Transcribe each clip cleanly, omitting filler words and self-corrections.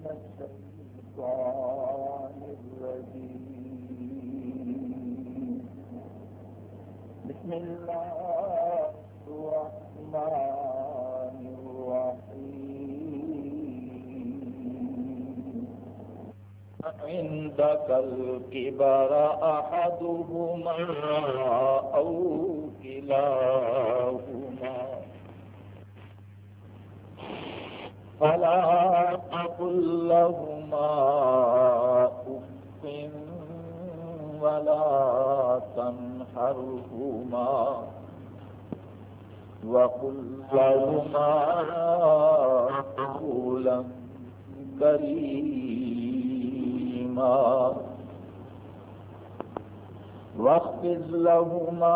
من الشيطان الرجيم بسم الله الرحمن الرحيم عندك الكبر أحدهما أو كلاهما فلا تقل لهما أف ولا تنهرهما وقل لهما قولا كريما واخفض لهما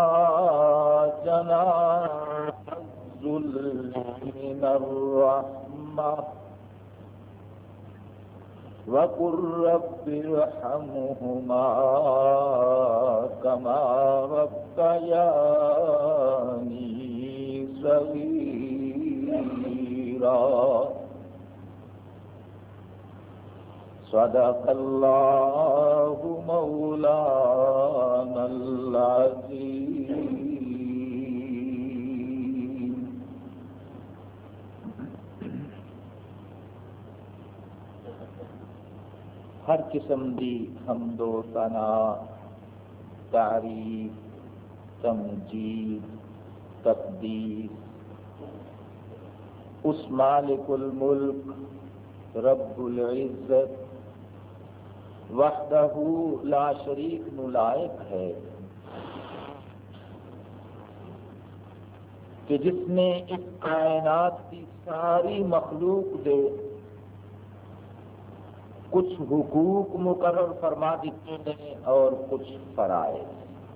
جناح الذل من الرحمة وقل رب ارحمهما كما ربياني صغيرا صدق الله مولانا العظيم. ہر قسم دی حمد و ثنا، تعریف، تمجید، تقدیس اس مالک الملک رب العزت وحدہ لا شریک نو لائق ہے کہ جس نے اس کائنات کی ساری مخلوق دے کچھ حقوق مقرر فرما دیتے ہیں اور کچھ فرائض.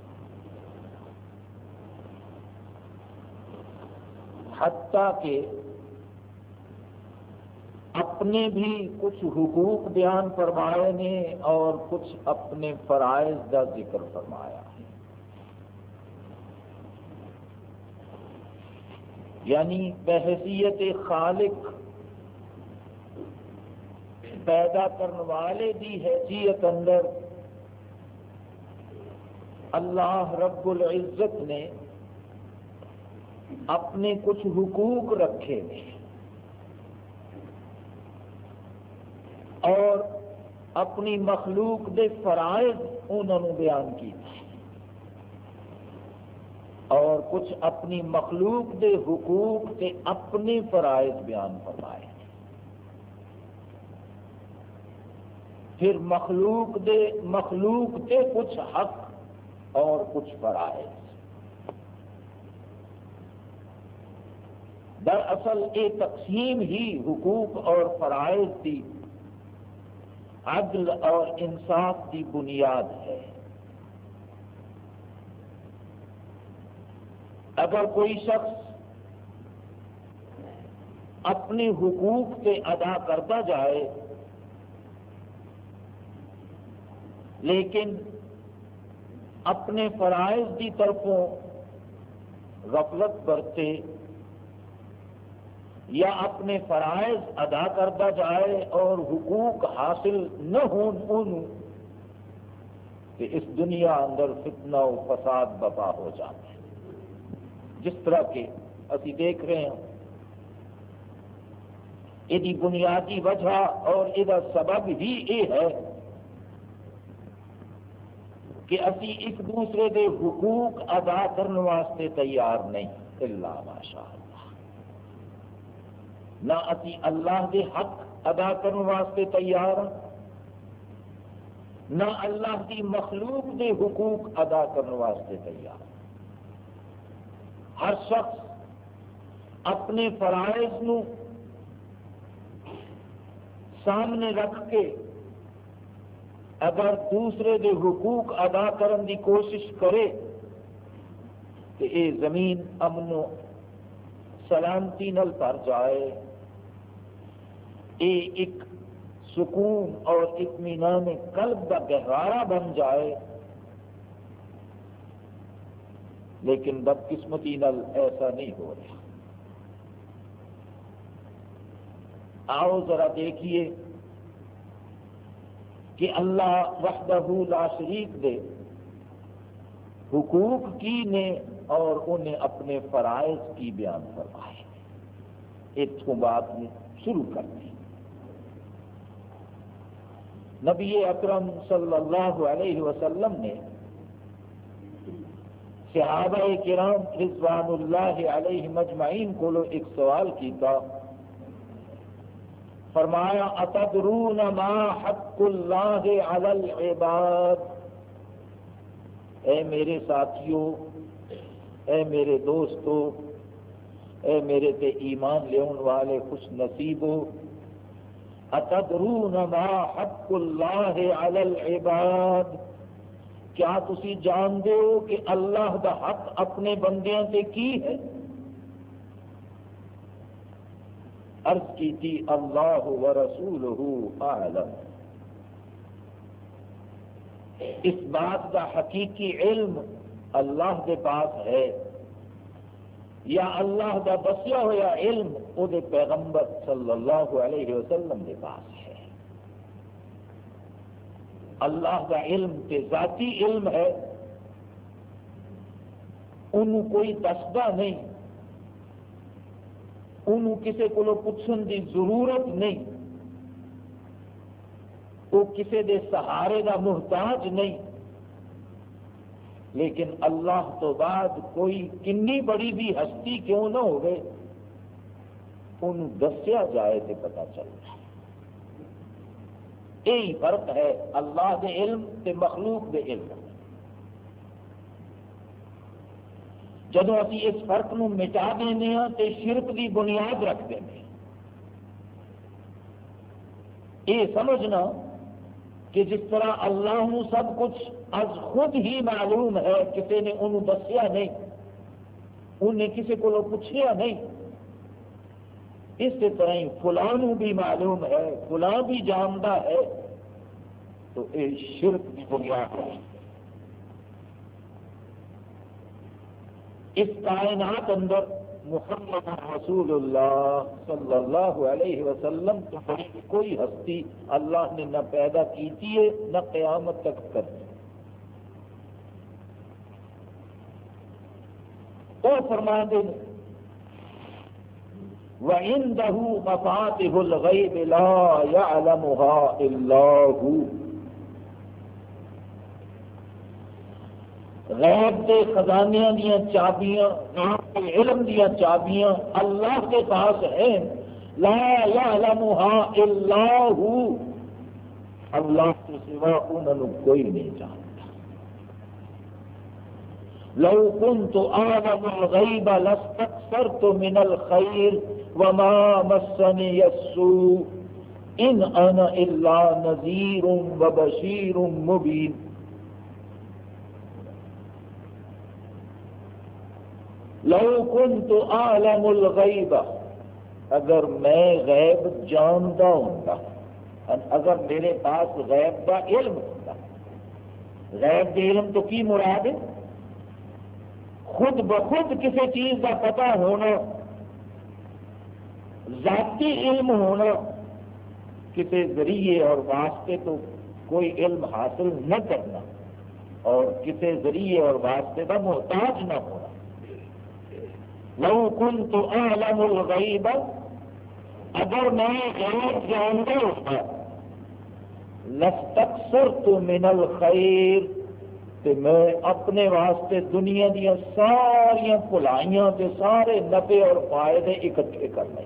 حتیٰ کہ اپنے بھی کچھ حقوق بیان فرمائے نے اور کچھ اپنے فرائض کا ذکر فرمایا ہے. یعنی بحیثیت خالق پیدا کرنے والے دی حیثیت اندر اللہ رب العزت نے اپنے کچھ حقوق رکھے ہیں اور اپنی مخلوق دے فرائض انہوں نے بیان کیے اور کچھ اپنی مخلوق دے حقوق تے اپنے فرائض بیان فرمائے. پھر مخلوق تے کچھ حق اور کچھ فرائض. دراصل یہ تقسیم ہی حقوق اور فرائض کی عدل اور انصاف کی بنیاد ہے. اگر کوئی شخص اپنے حقوق سے ادا کرتا جائے لیکن اپنے فرائض کی طرفوں غفلت برتے یا اپنے فرائض ادا کرتا جائے اور حقوق حاصل نہ ہوں کہ اس دنیا اندر فتنہ و فساد برپا ہو جاتا ہے. جس طرح کہ اسی دیکھ رہے ہیں یہ بنیادی وجہ اور یہ سبب ہی یہ ہے کہ اسی ایک دوسرے دے حقوق ادا کرنے واسطے تیار نہیں. الا ماشاء اللہ. نہ اسی اللہ دے حق ادا کرنے واسطے تیار نہ اللہ کی مخلوق دے حقوق ادا کرنے واسطے تیار. ہر شخص اپنے فرائض نو سامنے رکھ کے اگر دوسرے دے حقوق ادا کرنے کی کوشش کرے کہ یہ زمین امن و سلامتی نل بھر جائے، یہ ایک سکون اور اطمینان قلب کا گہوارہ بن جائے. لیکن بدقسمتی نل ایسا نہیں ہو رہا. آؤ ذرا دیکھیے کہ اللہ وحدہ لا شریک دے حقوق کی نے اور انہیں اپنے فرائض کی بیان فرمائے. اتوں بات شروع کر دی. نبی اکرم صلی اللہ علیہ وسلم نے صحابہ کرام رضوان اللہ علیہ مجمعین کو ایک سوال کیتا. فرمایا اتدرون ما حق اللہ علی العباد. اے میرے ساتھیوں، اے میرے دوستو، اے میرے تے ایمان لیون والے خوش نصیبو، اتدرون ما حق اللہ علی العباد. کیا تسی جانتے ہو کہ اللہ دا حق اپنے بندیاں تے کی ہے؟ عرض کی تھی اللہ ورسولہ اعلم. اس بات کا حقیقی علم اللہ کے پاس ہے یا اللہ کا دسیا ہوا علم وہ پیغمبر صلی اللہ علیہ وسلم کے پاس ہے؟ اللہ کا علم تے ذاتی علم ہے، انہوں کوئی دستا نہیں، انہوں کسی کو پوچھنے کی ضرورت نہیں، وہ کسی دے سہارے کا محتاج نہیں. لیکن اللہ تو بعد کوئی کنی بڑی بھی ہستی کیوں نہ ہوئے انہوں دسیا جائے تو پتہ چلتا ہے. یہی فرق ہے اللہ دے علم تے مخلوق دے علم. جدو اسی اس فرق نو مٹا دینے ہاں تے شرک دی بنیاد رکھ دینے. یہ سمجھنا کہ جس طرح اللہ نو سب کچھ از خود ہی معلوم ہے، کسی نے انہوں دسیا نہیں، انہیں کسی کو پوچھیا نہیں، اس طرح ہی فلاں نو بھی معلوم ہے، فلاں بھی جانتا ہے، تو یہ شرک کی بنیاد ہے. اس کائنات اندر محمد رسول اللہ صلی اللہ علیہ وسلم تو کوئی ہستی اللہ نے نہ پیدا کیتی ہے نہ قیامت تک کرنی. وہ فرماتے ہیں وَعِنْدَهُ مَفَاتِحُ الْغَيْبِ لَا يَعْلَمُهَا إِلَّا هُوَ. غیب کے خزانے دیا چابیاں، علم دیا چابیاں اللہ کے پاس ہیں. لا يعلمها الا هو. اللہ کے سوا انہوں کوئی نہیں جانتا. لو كنت اعلم الغیب لاستكثرت من الخير وما مسني السوء ان انا الا نذير وبشير مبين. لو كنت اعلم الغیب، اگر میں غیب جانتا ہوں، اگر میرے پاس غیب کا علم ہوتا. غیب کے علم تو کی مراد ہے؟ خود بخود کسی چیز کا پتہ ہونا، ذاتی علم ہونا، کسی ذریعے اور واسطے تو کوئی علم حاصل نہ کرنا اور کسی ذریعے اور واسطے کا محتاج نہ ہونا. لو كنت اعلم الغیب، اگر میں غیب جانتا ہوتا، لاستكثرت من الخیر، تو میں اپنے واسطے دنیا دیا ساری بھلائیاں تے سارے نفع اور فائدے اکٹھے کر لیں.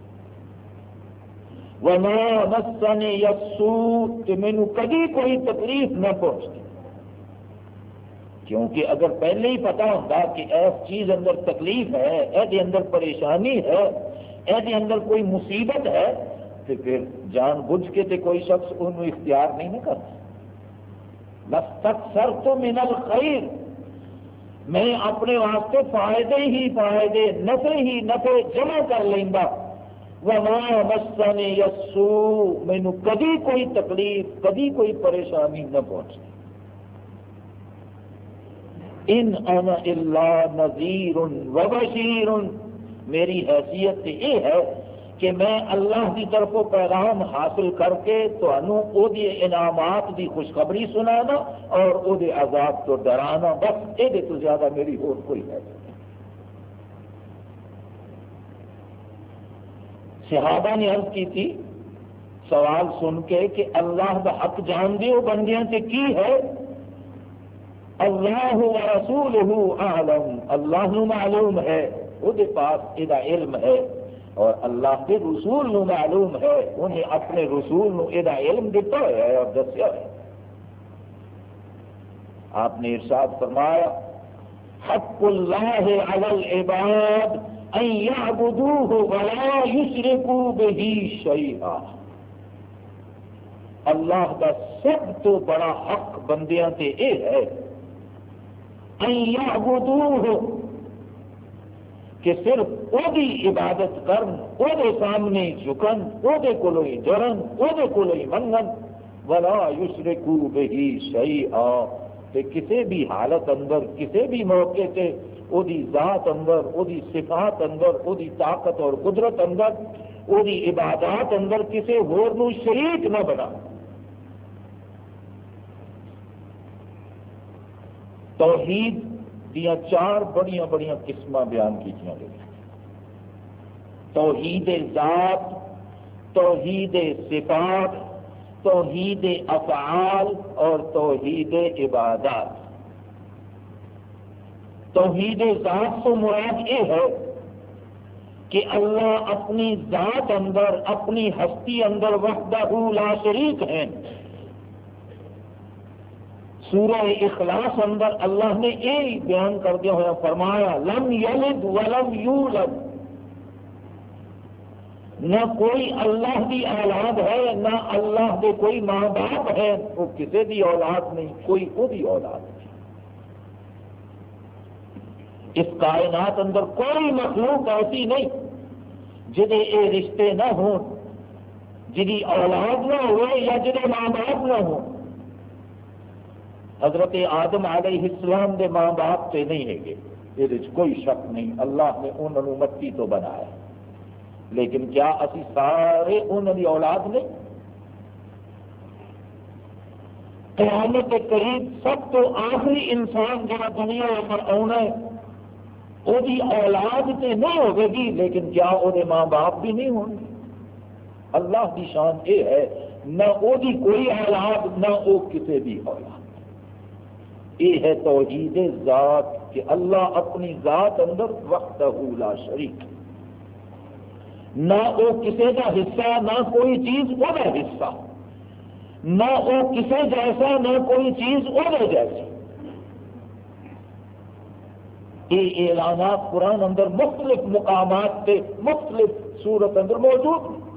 وما مسني السوء، کہ مینوں کبھی کوئی تکلیف نہ پہنچتی. کیونکہ اگر پہلے ہی پتا ہوتا کہ اس چیز اندر تکلیف ہے، ایسے اندر پریشانی ہے، ایسے اندر کوئی مصیبت ہے، تو پھر جان بوجھ کے تے کوئی شخص انہوں اختیار نہیں نہ کرتا. لَسْتَكْثَرْتُ مِنَ الْخَيْرِ، میں اپنے واسطے فائدے ہی فائدے، نفع ہی نفع جمع کر لینا. وَمَا مَسَّنِيَ السُّوءُ، مینوں کبھی کوئی تکلیف، کبھی کوئی پریشانی نہ پہنچتی. ان انا الا نذیر وبشیر، میری حیثیت یہ ہے کہ میں اللہ کی طرف پیغام حاصل کر کے تمہوں او دی انعامات دی خوشخبری سنانا اور او دے عذاب تو ڈرانا، بس یہ تو زیادہ میری اور کوئی ہے۔ صحابہ نے عرض کی تھی سوال سن کے کہ اللہ کا حق جان دیو بندیاں سے کی ہے؟ اللہ و رسولہ اعلم، اللہ نو معلوم ہے، وہ دے پاس یہ علم ہے، اور اللہ کے رسول نو معلوم ہے، انہیں اپنے رسول نو یہ علم دیتا ہے اور دسیا ہے۔ آپ نے ارشاد فرمایا حق اللہ علی العباد ان یعبدوہ ولا یشرکوا بہ شیئا، اللہ کا سب تو بڑا حق بندیاں تے یہ ہے ان یعبدوہ، کہ صرف او دی عبادت کرن، او دے سامنے جھکن، او دے کولوں ہی ڈرن، او دے کولوں ہی منگن، ولا یشرکوا بہ شیئا، کہ کسی بھی حالت اندر کسی بھی موقع تے او دی ذات اندر، او دی صفات اندر، او دی طاقت اور قدرت اندر، او دی عبادات اندر کسی ہور نو شریک نہ بنا۔ توحید دیا چار بڑیاں بڑیاں قسماں بیان کی گئی، توحید ذات، توحید صفات، توحید افعال اور توحید عبادات۔ توحید ذات تو مراد یہ ہے کہ اللہ اپنی ذات اندر، اپنی ہستی اندر وحدہ لا شریک ہیں۔ سورہ اخلاص اندر اللہ نے یہ بیان کردیا ہوا فرمایا لم یلد ولم یولد، نہ کوئی اللہ کی اولاد ہے، نہ اللہ کے کوئی ماں باپ ہے، وہ کسی بھی اولاد نہیں، کوئی وہی اولاد نہیں۔ اس کائنات اندر کوئی مخلوق ایسی نہیں جدے یہ رشتے نہ ہوں، جدی اولاد نہ ہوئے یا جدے ماں باپ نہ ہوں۔ حضرت آدم علیہ السلام دے ماں باپ تے نہیں ہے، یہ کوئی شک نہیں، اللہ نے انہوں نے مٹی تو بنایا، لیکن کیا اسی سارے انہوں کی اولاد نہیں؟ قیامت کے قریب سب تو آخری انسان جہاں دنیا پر آنا ہے وہ اولاد تے نہیں ہوگی گی، لیکن کیا وہ ماں باپ بھی نہیں ہوں گے؟ اللہ کی شان یہ ہے نہ وہ کوئی اولاد نہ وہ کسی بھی اولاد۔ یہ ہے توحید ذات کہ اللہ اپنی ذات اندر وحدہ لا شریک، نہ وہ کسی کا حصہ، نہ کوئی چیز وہ حصہ، نہ وہ کسی جیسا، نہ کوئی چیز وہ جیسی۔ یہ اعلانات قرآن اندر مختلف مقامات سے مختلف صورت اندر موجود ہیں۔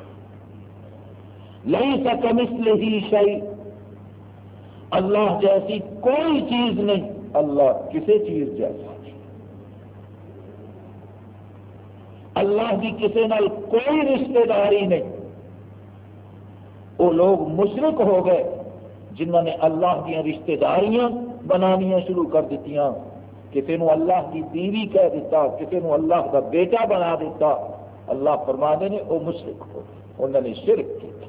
لیس کمثلہ شیء، اللہ جیسی کوئی چیز نہیں، اللہ کسی چیز جیسا نہیں، اللہ کی کسی نال کوئی رشتہ داری نہیں۔ وہ لوگ مشرک ہو گئے جنہوں نے اللہ کی رشتہ داریاں بنانیاں شروع کر دیتیاں، کسی نو اللہ کی بیوی کہہ دیتا، کسی نو اللہ کا بیٹا بنا دیتا۔ اللہ فرمانے نے وہ مشرک ہو گئے، انہوں نے شرک کیا۔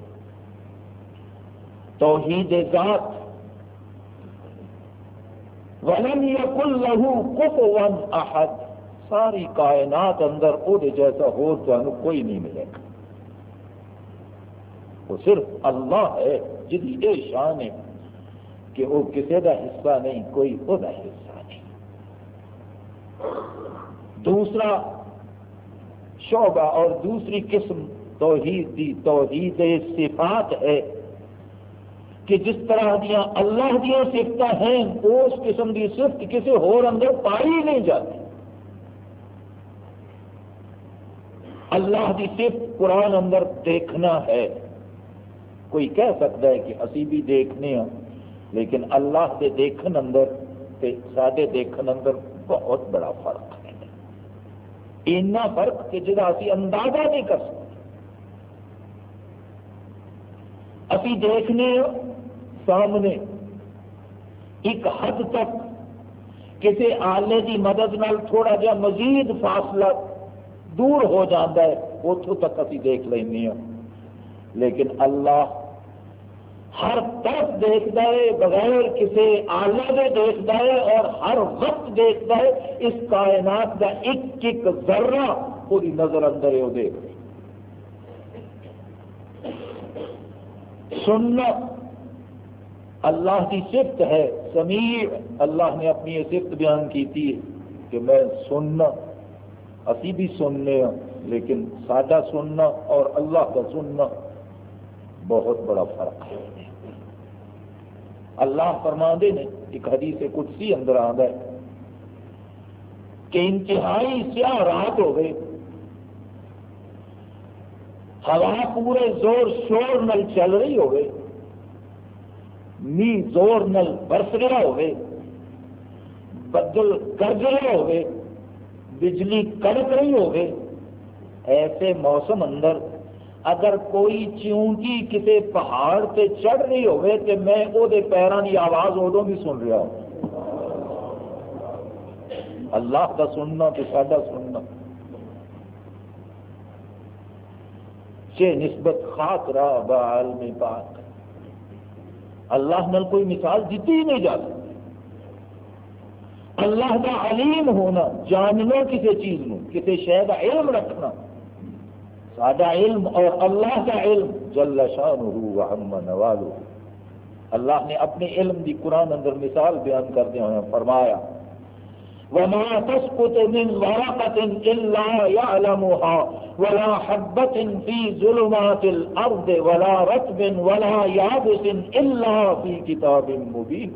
توحید ذات وَلَمْ يَكُنْ لَهُ كُفُوًا أَحَدٌ، ساری کائنات اندر وہ جیسا ہو تو کوئی نہیں ملے گا۔ وہ صرف اللہ ہے جس کی یہ شان ہے کہ وہ کسی کا حصہ نہیں، کوئی وہ حصہ نہیں۔ دوسرا شعبہ اور دوسری قسم توحید دی توحید صفات ہے کہ جس طرح دیا اللہ دیا صفتیں ہیں اس قسم کی صفت کسی ہور اندر پائی نہیں جاتی۔ اللہ کی صفت قرآن اندر دیکھنا ہے، کوئی کہہ سکتا ہے کہ اسی بھی دیکھنے ہیں، لیکن اللہ کے دیکھن اندر تے سارے دیکھن اندر بہت بڑا فرق ہے، اتنا فرق کہ جہاں اسی اندازہ نہیں کر سکتے۔ اسی دیکھنے سامنے ایک حد تک کسی آلے کی مدد نال تھوڑا جا مزید فاصلہ دور ہو جاتا ہے، اتوں تک اسی دیکھ لینے ہوں، لیکن اللہ ہر طرف دیکھتا ہے، بغیر کسی آلے دے دیکھتا ہے، اور ہر وقت دیکھتا ہے۔ اس کائنات کا ایک ایک ذرہ پوری نظر اندر ہے، وہ دیکھ رہے۔ سننا اللہ کی صفت ہے، سمیع۔ اللہ نے اپنی یہ صفت بیان کی تھی کہ میں سننا، اسی بھی سننے ہوں، لیکن سادہ سننا اور اللہ کا سننا بہت بڑا فرق ہے۔ اللہ فرماندے نے ایک حدیث قدسی اندر آتا ہے کہ انتہائی سیاہ رات ہو گئے، ہوا پورے زور شور نل چل رہی ہو گئے، می زور نل برس رہا ہو گئے، بدل گرج رہے ہو گئے، بجلی کڑک رہی ہو گئے۔ ایسے موسم اندر اگر کوئی چیونٹی کسی پہاڑ سے چڑھ رہی ہوئے تو میں وہ پیروں کی آواز ادو بھی سن رہا ہوں۔ اللہ کا سننا تو ساڈا سننا چے نسبت خاطرہ بعالم پاک، اللہ نال کوئی مثال دیتی ہی نہیں جا سکتی۔ اللہ کا علیم ہونا، جاننا کسی چیز نو، کسی شے کا علم رکھنا، سادہ علم اور اللہ کا علم جل شانہ وعم نوالہ۔ اللہ نے اپنے علم دی قرآن اندر مثال بیان کرتے ہوئے فرمایا وَمَا تَسْقُطُ مِنْ وَرَقَةٍ إِلَّا يَعْلَمُهَا وَلَا حَبَّةٍ فِي ظُلُمَاتِ الْأَرْضِ وَلَا رَطْبٍ وَلَا يَابِسٍ إِلَّا فِي كِتَابٍ مُبِينٍ۔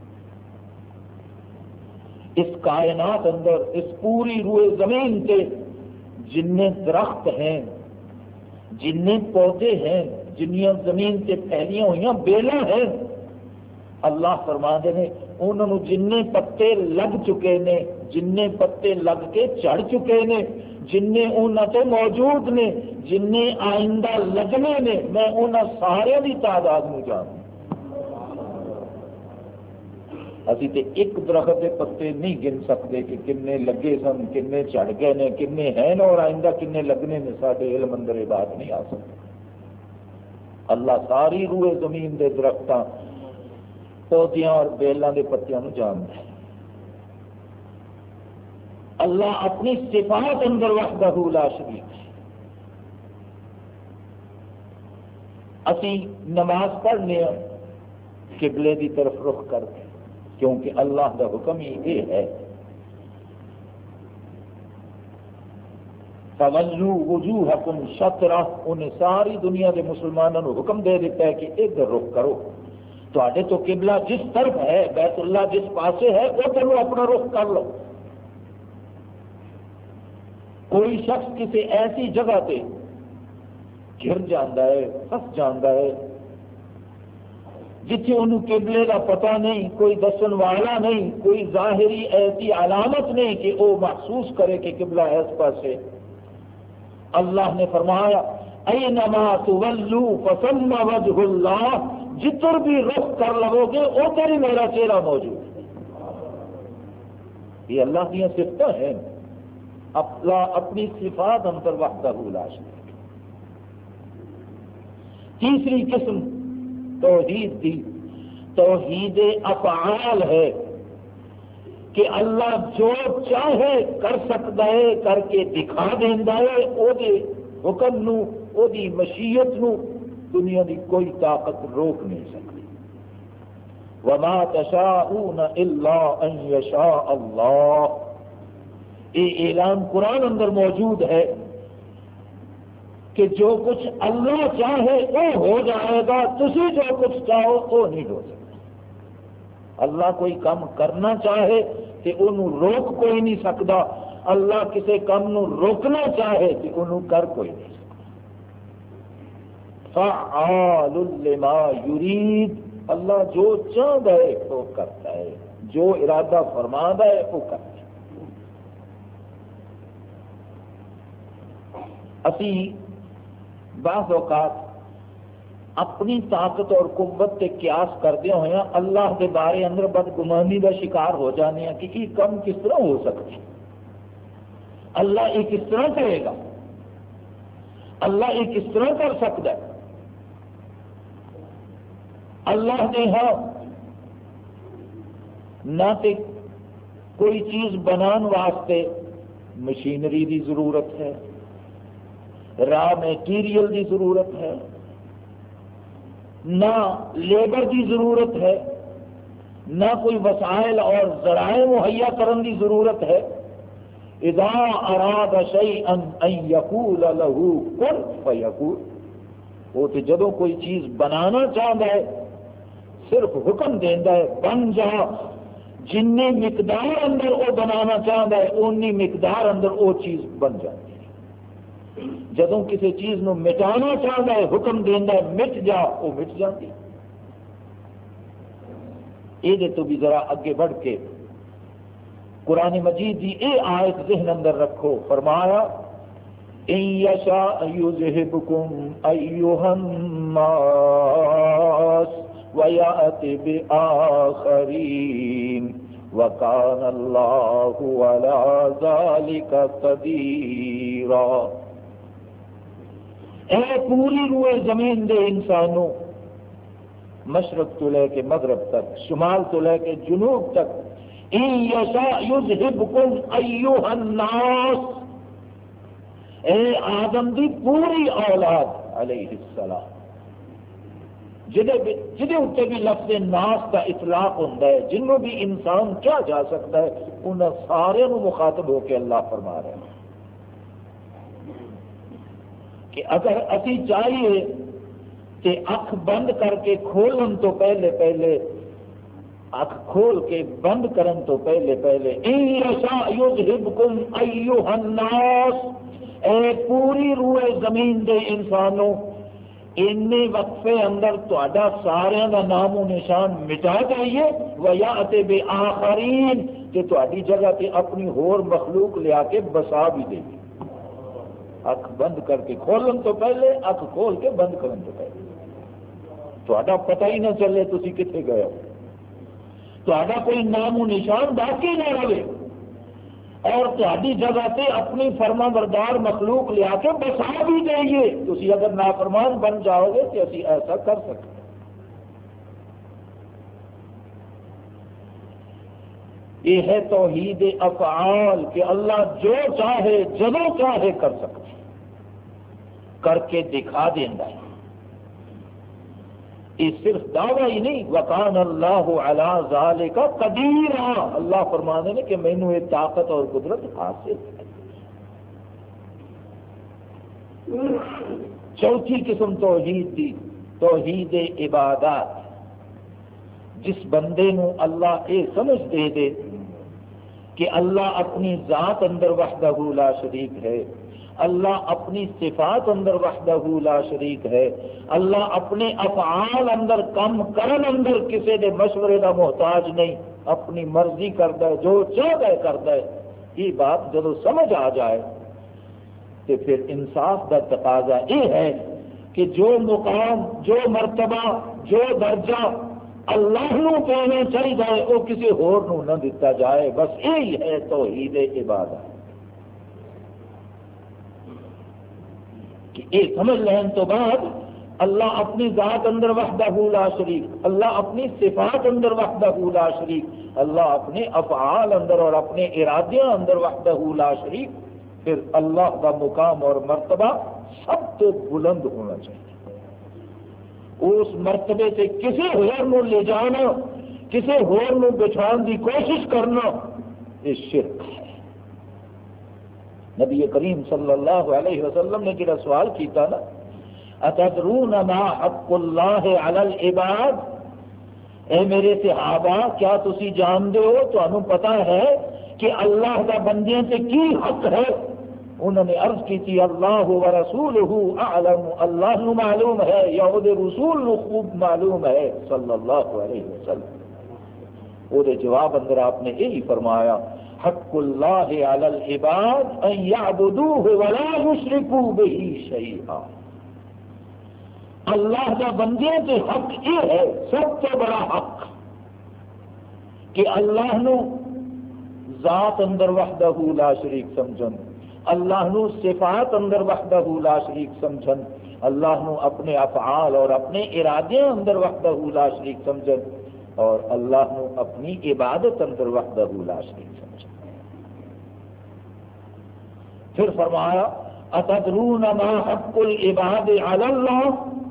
اس کائنات اندر، اس پوری روئے زمین کے جننے درخت ہیں، جننے پودے ہیں، جنیاں زمین سے پھیلیاں ہوئی بیلاں ہیں، اللہ فرماندے نے انہوں جننے پتے لگ چکے نے، جننے پتے لگ کے چڑھ چکے نے، جننے انہوں تے موجود نے، جننے آئندہ لگنے نے، میں انہوں سارے کی تعداد میں جانوں۔ ابھی تو ایک درخت کے پتے نہیں گن سکتے کہ کنے لگے سن، کنے چڑھ گئے نے، کنے ہیں اور آئندہ کنے لگنے نے، سارے علم اندر یہ بات نہیں آ سکتی۔ اللہ ساری روئے زمین دے درختاں، پودیاں اور بیلاں دے پتیاں نو جانتا ہے۔ اللہ اپنی صفات اندر وحدہ لا شریک ہے۔ اسی نماز پڑھنے قبلے کی طرف رخ کر کے، کیونکہ اللہ کا حکم ہی یہ ہے فَوَلُّوا وُجُوهَكُمْ شَطْرَهُ، انہیں ساری دنیا کے مسلمانوں کو حکم دے دیتا ہے کہ ادھر رخ کرو، تواڈے تو قبلہ جس طرف ہے، بیت اللہ جس پاسے ہے، ادھر اپنا رخ کر لو۔ کوئی شخص کسی ایسی جگہ تے گر جاتا ہے، پھنس جاتا ہے جتھے انہوں قبلے کا پتہ نہیں، کوئی دسن والا نہیں، کوئی ظاہری ایسی علامت نہیں کہ وہ محسوس کرے کہ قبلہ اس پاسے۔ اللہ نے فرمایا اینما تولوا فثم وجہ اللہ، جدھر بھی رخ کر لو گے ادھر ہی میرا چہرہ موجود ہے۔ یہ اللہ کی صفتیں ہیں، اللہ اپنی صفات اندر وحدہ لا شریک۔ تیسری قسم توحید دی، توحید افعال ہے کہ اللہ جو چاہے کر سکتا ہے، کر کے دکھا دینا ہے، او دے حکم نو، او دی مشیت نو دنیا دی کوئی طاقت روک نہیں سکتی۔ وما تشاءون الا ان یشاء اللہ، یہ اعلان قرآن اندر موجود ہے کہ جو کچھ اللہ چاہے وہ ہو جائے گا، تسی جو کچھ چاہو وہ نہیں ہو سکتا۔ اللہ کوئی کام کرنا چاہے کہ انہوں روک کوئی نہیں سکتا، اللہ کسی کام نو روکنا چاہے کہ انہوں کر کوئی نہیں سکتا۔ فعال لما یرید، اللہ جو چاہتا ہے وہ کرتا ہے، جو ارادہ فرماتا ہے وہ کرتا ہے۔ اسی بعض اوقات اپنی طاقت اور قوت تے قیاس کردے ہوئے اللہ کے بارے اندر بدگمانی کا شکار ہو جانے ہیں کہ یہ کم کس طرح ہو سکتی، اللہ یہ کس طرح کرے گا، اللہ یہ کس طرح کر سکتا ہے؟ اللہ نے ہاں نہ تے کوئی چیز بنان واسطے مشینری دی ضرورت ہے، را میٹیریل دی ضرورت ہے، نہ لیبر دی ضرورت ہے، نہ کوئی وسائل اور ذرائع مہیا کرن دی ضرورت ہے۔ اذا اراد شیئا ان یقول له کن فیکون، وہ تو جدوں کوئی چیز بنانا چاہتا ہے صرف حکم دینا ہے بن جا، جنی مقدار اندر وہ بنانا چاہتا ہے اونی مقدار اندر وہ چیز بن جاتی ہے۔ جدوں کسی چیز نو مٹانا چاہتا ہے حکم دینا ہے مٹ جا، وہ مٹ جاتی۔ یہ تو بھی ذرا اگے بڑھ کے قرآن مجید کی یہ آیت ذہن اندر رکھو، فرمایا ان یشاء یذہبکم ایھا الناس ویأت بآخرین وکان اللہ علی ذلک قدیرا۔ اے پوری روئے زمین دے انسانوں، مشرق تو لے کے مغرب تک، شمال تو لے کے جنوب تک، ان یشاء یذہبکم ایھا الناس، اے آدم دی پوری اولاد علیہ السلام، جدے اتنے بھی لفظ ناس کا اطلاق ہوتا ہے، جنوں بھی انسان کیا جا سکتا ہے، انہاں سارے مخاطب ہو کے اللہ فرما رہے ہیں کہ اگر اسی چاہیے کہ اکھ بند کر کے کھولن تو پہلے اکھ کھول کے بند کرن تو پہلے ان یشاء یذہبکم ایھا الناس، اے پوری روئے زمین دے انسانوں، انی وقفے اندر تہاڈا سارے دا نام و نشان مٹا دئیے، ویأت بآخرین، کہ تہاڈی جگہ تے اپنی ہور مخلوق لیا کے بسا بھی دے گی۔ اکھ بند کر کے کھولن تو پہلے، اکھ کھول کے بند کرن تو پہلے، تہاڈا پتہ ہی نہ چلے تسی کتنے گئے ہو، تہاڈا کوئی نام و نشان باقی نہ رہے، اور تہاڈی جگہ تے اپنی فرما بردار مخلوق لیا کے بسا بھی دئیے۔ تسی اگر نافرمان بن جاؤ گے تو اسی ایسا کر سکتے۔ یہ ہے توحید افعال کہ اللہ جو چاہے جدوں چاہے کر سکتے، کر کے دکھا دینا ہے۔ یہ صرف دعویٰ ہی نہیں، وکان اللہ علی ذالک قدیر، اللہ فرمانے نے کہ مینوں یہ طاقت اور قدرت حاصل ہے۔ چوتھی قسم توحید دی، توحید عبادات، جس بندے نو اللہ یہ سمجھ دے دے کہ اللہ اپنی ذات اندر وحدہ لا شریک ہے، اللہ اپنی صفات اندر وحدہ لا شریک ہے، اللہ اپنے افعال اندر کم کرن اندر کسی دے مشورے کا محتاج نہیں، اپنی مرضی کرتا ہے، جو چاہتا ہے کرتا ہے۔ یہ بات جب سمجھ آ جائے تو پھر انصاف کا تقاضا یہ ہے کہ جو مقام، جو مرتبہ، جو درجہ اللہ نو دینا چاہیے وہ کسی ہور نو نہ دیتا جائے۔ بس یہی ہے توحید عبادت کہ یہ سمجھ لین تو بعد اللہ اپنی ذات اندر وحدہ لا شریک، اللہ اپنی صفات اندر وحدہ لا شریک، اللہ اپنے افعال اندر اور اپنے ارادیاں اندر وحدہ لا شریک، پھر اللہ کا مقام اور مرتبہ سب تو بلند ہونا چاہیے۔ اس مرتبے سے کسی ہور نو لے جانا، کسی ہور نو بچھان دی کوشش کرنا، یہ شرک ہے۔ نبی کریم صلی اللہ علیہ وسلم نے جڑا سوال کیتا نا، اتدرون ما حق اللہ علی العباد، اے میرے صحابہ کیا تسی جانتے ہو، تانوں پتہ ہے کہ اللہ کا بندیاں سے کی حق ہے؟ انہوں نے عرض کی تھی اللہ و رسولہ اعلم، اللہ نو معلوم ہے یا وہ رسول نو خوب معلوم ہے صلی اللہ علیہ وسلم۔ وہ جواب اندر آپ نے یہی فرمایا، حق اللہ علی العباد ان یعبدوہ ولا یشرکوا بہ شیئا، اللہ کا بندیاں سے حق یہ ہے، سب سے بڑا حق، کہ اللہ نو ذات اندر وحدہ لا شریک سمجھن، اللہ نو صفات اندر وحدہ لا شریک سمجھن، اللہ نو اپنے افعال اور اپنے ارادے اندر وحدہ لا شریک سمجھن، اور اللہ نو اپنی عبادت اندر وحدہ لا شریک سمجھن۔ پھر فرمایا اتدرون ما حق العباد علی اللہ،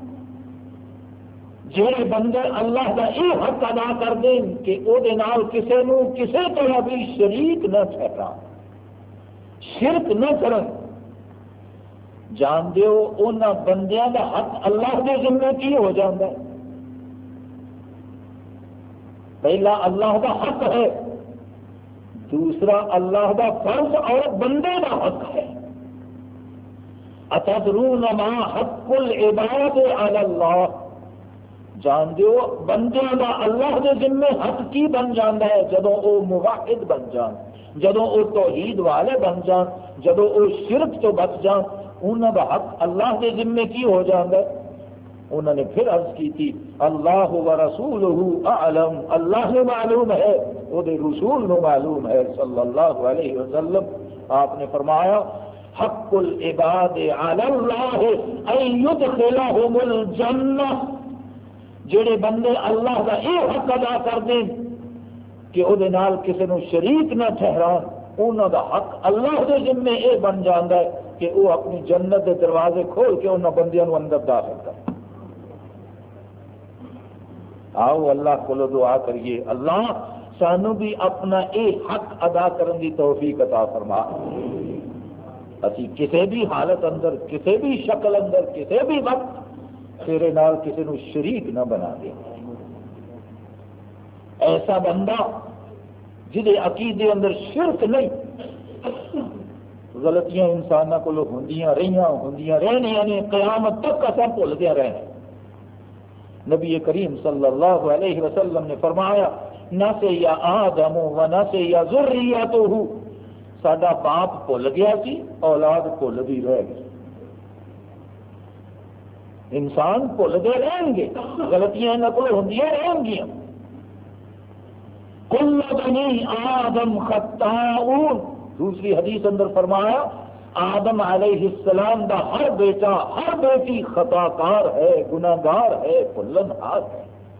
جہے بندے اللہ کا یہ حق ادا کر دیں کہ وہ کسی نو کسی طرح بھی شریک نہ ٹھہرا، شرک نہ کرن، جان دیو انہاں بندیاں دا حق اللہ کے ذمہ کی ہو جاتا ہے؟ پہلا اللہ دا حق ہے، دوسرا اللہ دا فرض اور بندے دا حق ہے۔ اتدرون ما حق العباد علی اللہ، جان دیو بندیاں دا اللہ دے ذمہ حق کی بن جاتا ہے جدوں او موحد بن جان، جدوں او توحید والے بن جان، جدوں او شرک تو بچ جان، انہاں دا حق اللہ دے ذمہ کی ہو جاتا ہے؟ انہوں نے پھر عرض کی تھی اللہ و رسولہ اعلم، اللہ نے معلوم ہے، وہ دے رسول نے معلوم ہے صلی اللہ علیہ وسلم۔ آپ نے فرمایا حق العباد علی اللہ ان یدخلہم الجنہ، جڑے بندے اللہ کا یہ حق ادا کر دیں کہ وہ کسی نو شریک نہ ٹھہران، انہوں دا حق اللہ کے ذمہ یہ بن جاتا ہے کہ وہ اپنی جنت کے دروازے کھول کے انہوں بندیاں نو اندر داخل کر۔ آؤ اللہ کو دعا کریے اللہ سانو بھی اپنا یہ حق ادا کرنے کی توفیق عطا فرما، اسی کسی بھی حالت اندر، کسی بھی شکل اندر، کسی بھی وقت تیرے نال کسی نو شریک نہ بنا دے۔ ایسا بندہ جہے عقیدے اندر شرک نہیں، غلطیاں انسانوں کو ہوندیاں رہنیاں نے، قیامت تک اصل بھولدے رہنا۔ نبی کریم صلی اللہ علیہ وسلم نے فرمایا نسی آدم و نسی ذریتہ، ساڈا باپ بھول گیا سی، اولاد بھولدی رہ گئی۔ انسان بھولتے رہیں گے، غلطیاں انہاں کول ہوندیاں رہیں گیاں۔ کل بنی آدم خطاؤن، دوسری حدیث اندر فرمایا آدم علیہ السلام دا ہر بیٹا ہر بیٹی خطا کار ہے، گناہگار ہے، بھلن ہار ہے۔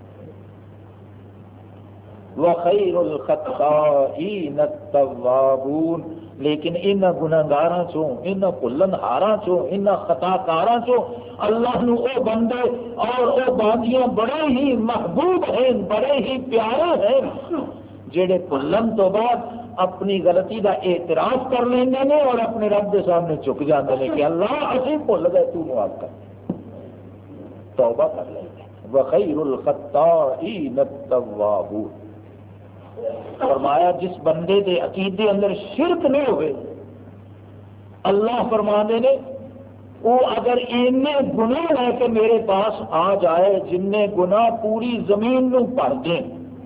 وخیر الخطائین التوابون، لیکن ان گناہگاراں چوں، ان بھلن ہاراں چوں، ان خطا کاراں چوں اللہ نو او بندے اور او باندیاں بڑے ہی محبوب ہیں، بڑے ہی پیارے ہیں، جڑے بھلن تو بعد اپنی غلطی دا اعتراف کر لیندے نے اور اپنے رب کے سامنے جھک جاندے نے کہ اللہ اسی بھول گئے، تو معاف کر، توبہ کر لیندے۔ وخیر الخطائین التوابون، فرمایا جس بندے دے عقیدے اندر شرک نہیں ہوئے، اللہ فرماندے نے وہ اگر اینے گناہ لے کے میرے پاس آ جائے جن نے گناہ پوری زمین نو بھر دیں،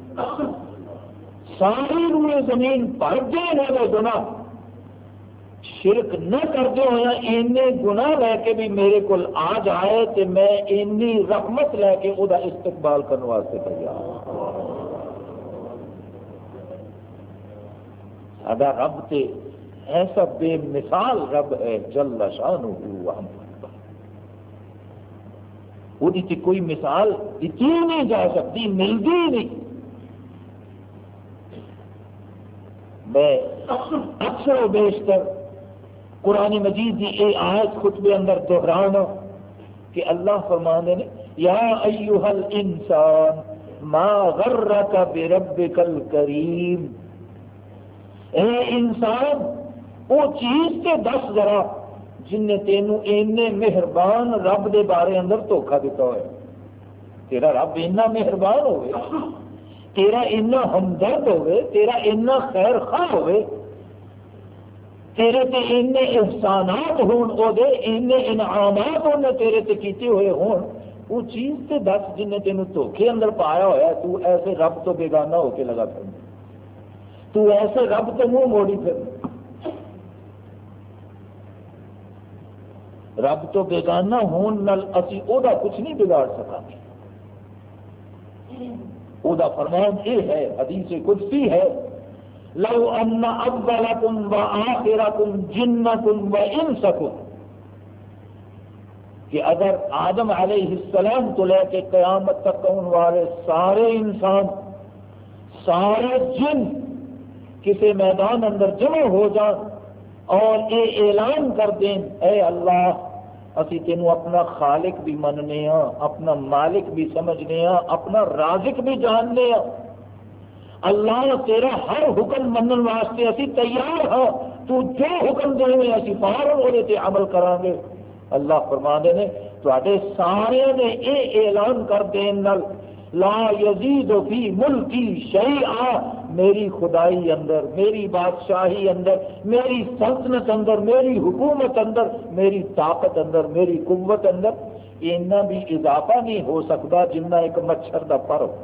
ساری روئے زمین بھر دیں وہ گناہ، شرک نہ کرتے ہوئے اینے گناہ لے کے بھی میرے کو آ جائے تو میں اینی رحمت لے کے وہ استقبال کرنے واسطے تیار ہوں۔ ساڈا رب تے ایسا بے مثال رب ہے جل شانہ وہ کوئی مثال دیتی نہیں جا سکتی، ملتی نہیں۔ میں اکثر و بیشتر قرآن مجید کی یہ آیت خطبے اندر دہرانا کہ اللہ فرمانے نے یا ایھا الانسان ما غرک بربک الکریم، اے انسان وہ چیز تے دس ذرا جن نے تینوں اینے مہربان رب دے بارے اندر دھوکھا دیتا ہوئے۔ تیرا رب اینا مہربان ہوئے، تیرا اینا ہمدرد ہوئے، تیرا اینا خیر خواہ ہوئے، تیرے تے اینے احسانات ہون او دے، اینے انعامات ہونے تیرے تے کیتے ہوئے ہون، وہ چیز تے دس جن نے تینوں دھوکھے اندر پایا ہوا ہے، تو ایسے رب تو بیگانہ ہو کے لگا پھر، تو ایسے رب تو منہ موڑی پھر، رب تو بیگانہ ہون نال اسی او دا کچھ نہیں بگاڑ سکا گے۔ او دا فرمان یہ ہے، حدیث قدسی ہے لو ان اولکم وآخرکم جنکم وانسکم، کہ اگر آدم علیہ السلام تو لے کے قیامت تک ہونے والے سارے انسان سارے جن کسی میدان اندر جمع ہو جان اور یہ اعلان کر دیں اے اللہ اسی تینوں اپنا خالق بھی مننے ہاں، اپنا مالک بھی سمجھنے ہاں، اپنا رازق بھی جاننے ہاں، اللہ تیرا ہر حکم منن واسطے اسی تیار ہاں، تو جو حکم دے میں اسی فوراً وہ تے عمل کران گے۔ اللہ فرماندے نے تواڈے سارے نے یہ اعلان کر دین نال لا یزید فی ملکی شیئا، میری خدائی اندر، میری بادشاہی اندر، میری سلطنت اندر، میری حکومت اندر، میری طاقت اندر، میری قوت اندر اتنا بھی اضافہ نہیں ہو سکتا جنہ ایک مچھر دا پر ہو۔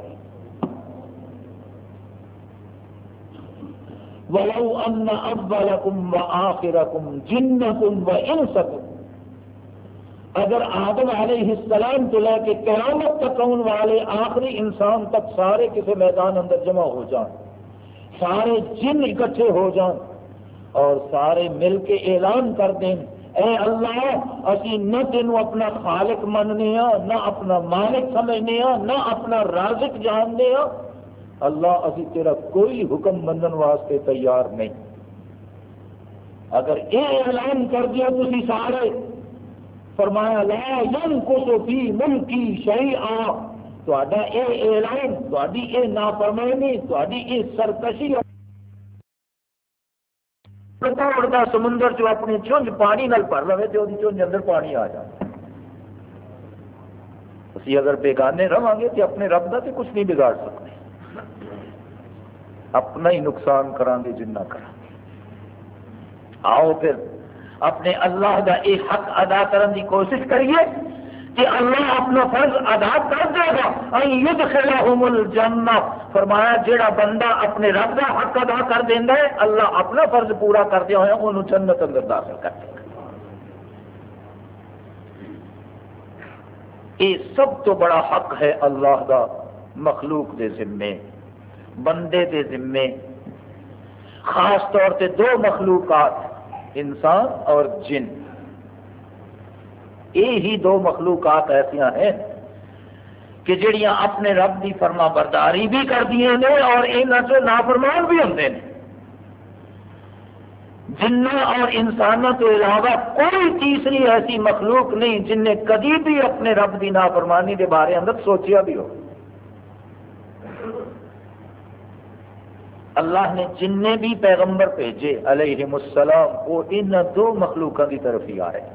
وَلَوْ أَنَّ أَوَّلَكُمْ وَآخِرَكُمْ جِنَّكُمْ وَإِنسَكُمْ، اگر آدم علیہ السلام تو لے کے قیامت تک ہونے والے آخری انسان تک سارے کسی میدان اندر جمع ہو جان، سارے جن اکٹھے ہو جان اور سارے مل کے اعلان کر دیں اے اللہ اسی نہ تینوں اپنا خالق مننے ہاں، نہ اپنا مالک سمجھنے ہاں، نہ اپنا رازق جاننے ہاں، اللہ اسی تیرا کوئی حکم منن واسطے تیار نہیں۔ اگر یہ اعلان کر دیا تسی سارے، فرمایا لا ينقص فی ملکی شیئا، تہاڈا یہ اعلان، تہاڈی یہ نافرمانی، تہاڈی یہ سرکشی، بڑا بڑا سمندر جو اپنی چونج پانی نال بھر لے تو وہ چونج اندر پانی آ جائے۔ اسی اگر بیگانے رہاں گے تو اپنے رب کا تو کچھ نہیں بگاڑ سکتے، اپنا ہی نقصان کران گے جنہ کران گے۔ آؤ پھر اپنے اللہ کا یہ حق ادا کرنے کی کوشش کریے کہ اللہ اپنا فرض ادا کر دے گا۔ ان یدخلہم الجنہ، فرمایا جیڑا بندہ اپنے رب کا حق ادا کر دینا ہے اللہ اپنا فرض پورا کردیا ہوا انہوں جنت اندر داخل کر دے گا۔ یہ سب تو بڑا حق ہے اللہ کا مخلوق دے ذمے، بندے دے ذمے، خاص طور سے دو مخلوقات انسان اور جن، یہی دو مخلوقات ایسا ہیں کہ جڑیاں اپنے رب کی فرما برداری بھی کردیاں نے اور انہاں سے نافرمان بھی ہوندے نے۔ جنہ اور انسانوں کے علاوہ کوئی تیسری ایسی مخلوق نہیں جن نے کبھی بھی اپنے رب کی نافرمانی کے بارے اندر سوچیا بھی ہو۔ اللہ نے جن بھی پیغمبر بھیجے علیہم السلام وہ ان دو مخلوقوں کی طرف ہی آئے،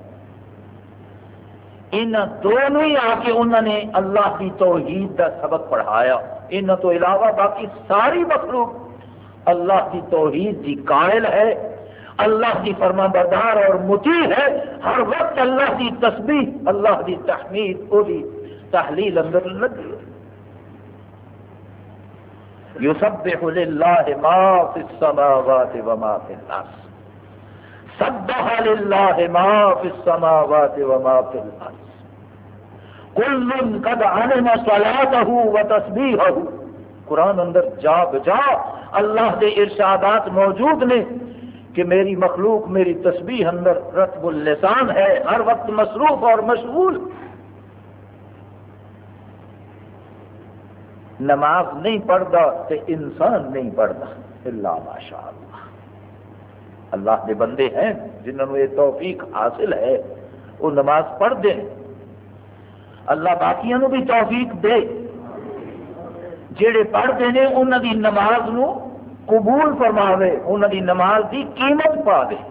ان دونوں ہی آ کے انہوں نے اللہ کی توحید کا سبق پڑھایا۔ ان تو علاوہ باقی ساری مخلوق اللہ کی توحید کی قائل ہے، اللہ کی فرما بردار اور مطیع ہے، ہر وقت اللہ کی تسبیح، اللہ کی تحمید، وہی تحلیل اندر لگی۔ یسبح للہ ما فی السماوات وما فی الارض، سبح للہ ما فی السماوات وما فی الارض، کل قد علم صلاتہ وتسبیحہ۔ قرآن اندر جا بجا اللہ کے ارشادات موجود نے کہ میری مخلوق میری تسبیح اندر رتب اللسان ہے، ہر وقت مصروف اور مشغول۔ نماز نہیں پڑھتا تو انسان نہیں پڑھتا الا ماشاء اللہ۔ اللہ کے بندے ہیں جنہوں نے یہ توفیق حاصل ہے وہ نماز پڑھ دیں، اللہ باقیوں بھی توفیق دے، جڑے پڑھتے ہیں انہوں کی نماز نو قبول فرماوے، انہوں کی نماز کی قیمت پا دے۔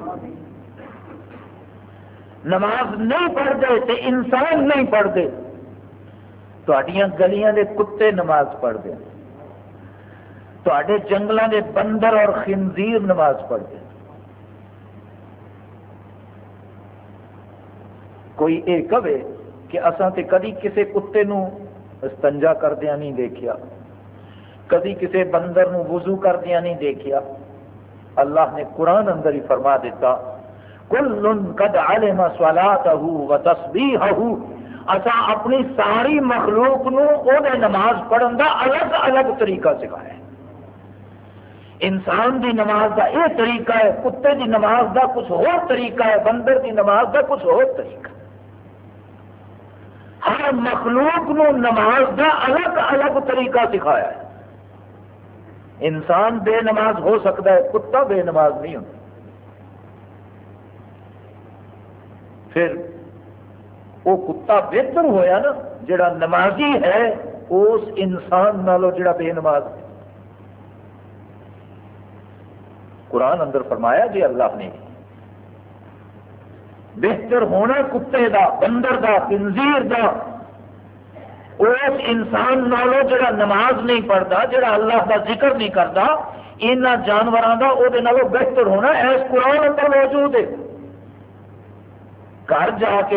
نماز نہیں پڑھتے تو انسان نہیں پڑھتے، تہاڈیاں گلیاں دے کتے نماز پڑھتے ہیں، تہاڈے جنگلاں دے بندر اور خنزیر نماز پڑھتے ہیں۔ کوئی یہ کہے کہ اساں تے کدی کسے کتے نو استنجا کردیا نہیں دیکھیا، کدی کسے بندر نو وضو کردیا نہیں دیکھیا۔ اللہ نے قرآن اندر ہی فرما دیتا کل قد علم صلاتہ وتسبیحہ، اساں اپنی ساری مخلوق نو نماز پڑھن دا الگ الگ طریقہ سکھایا۔ انسان دی نماز دا یہ طریقہ ہے، کتے دی نماز دا کچھ اور طریقہ ہے، بندر دی نماز دا کچھ اور طریقہ ہے۔ ہر مخلوق نو نماز دا الگ الگ طریقہ سکھایا ہے۔ انسان بے نماز ہو سکتا ہے، کتا بے نماز نہیں ہوتا۔ پھر وہ کتا بہتر ہویا نا جڑا نمازی ہے اس انسان نالو جڑا بے نماز ہے۔ قرآن اندر فرمایا جی اللہ نے بہتر ہونا کتے دا، بندر دا، خنزیر دا اس انسان نالو جڑا نماز نہیں پڑھتا، جڑا اللہ دا ذکر نہیں کرتا، انہاں جانوراں دا او دے نالو بہتر ہونا اس قرآن اندر موجود ہے۔ گھر جا کے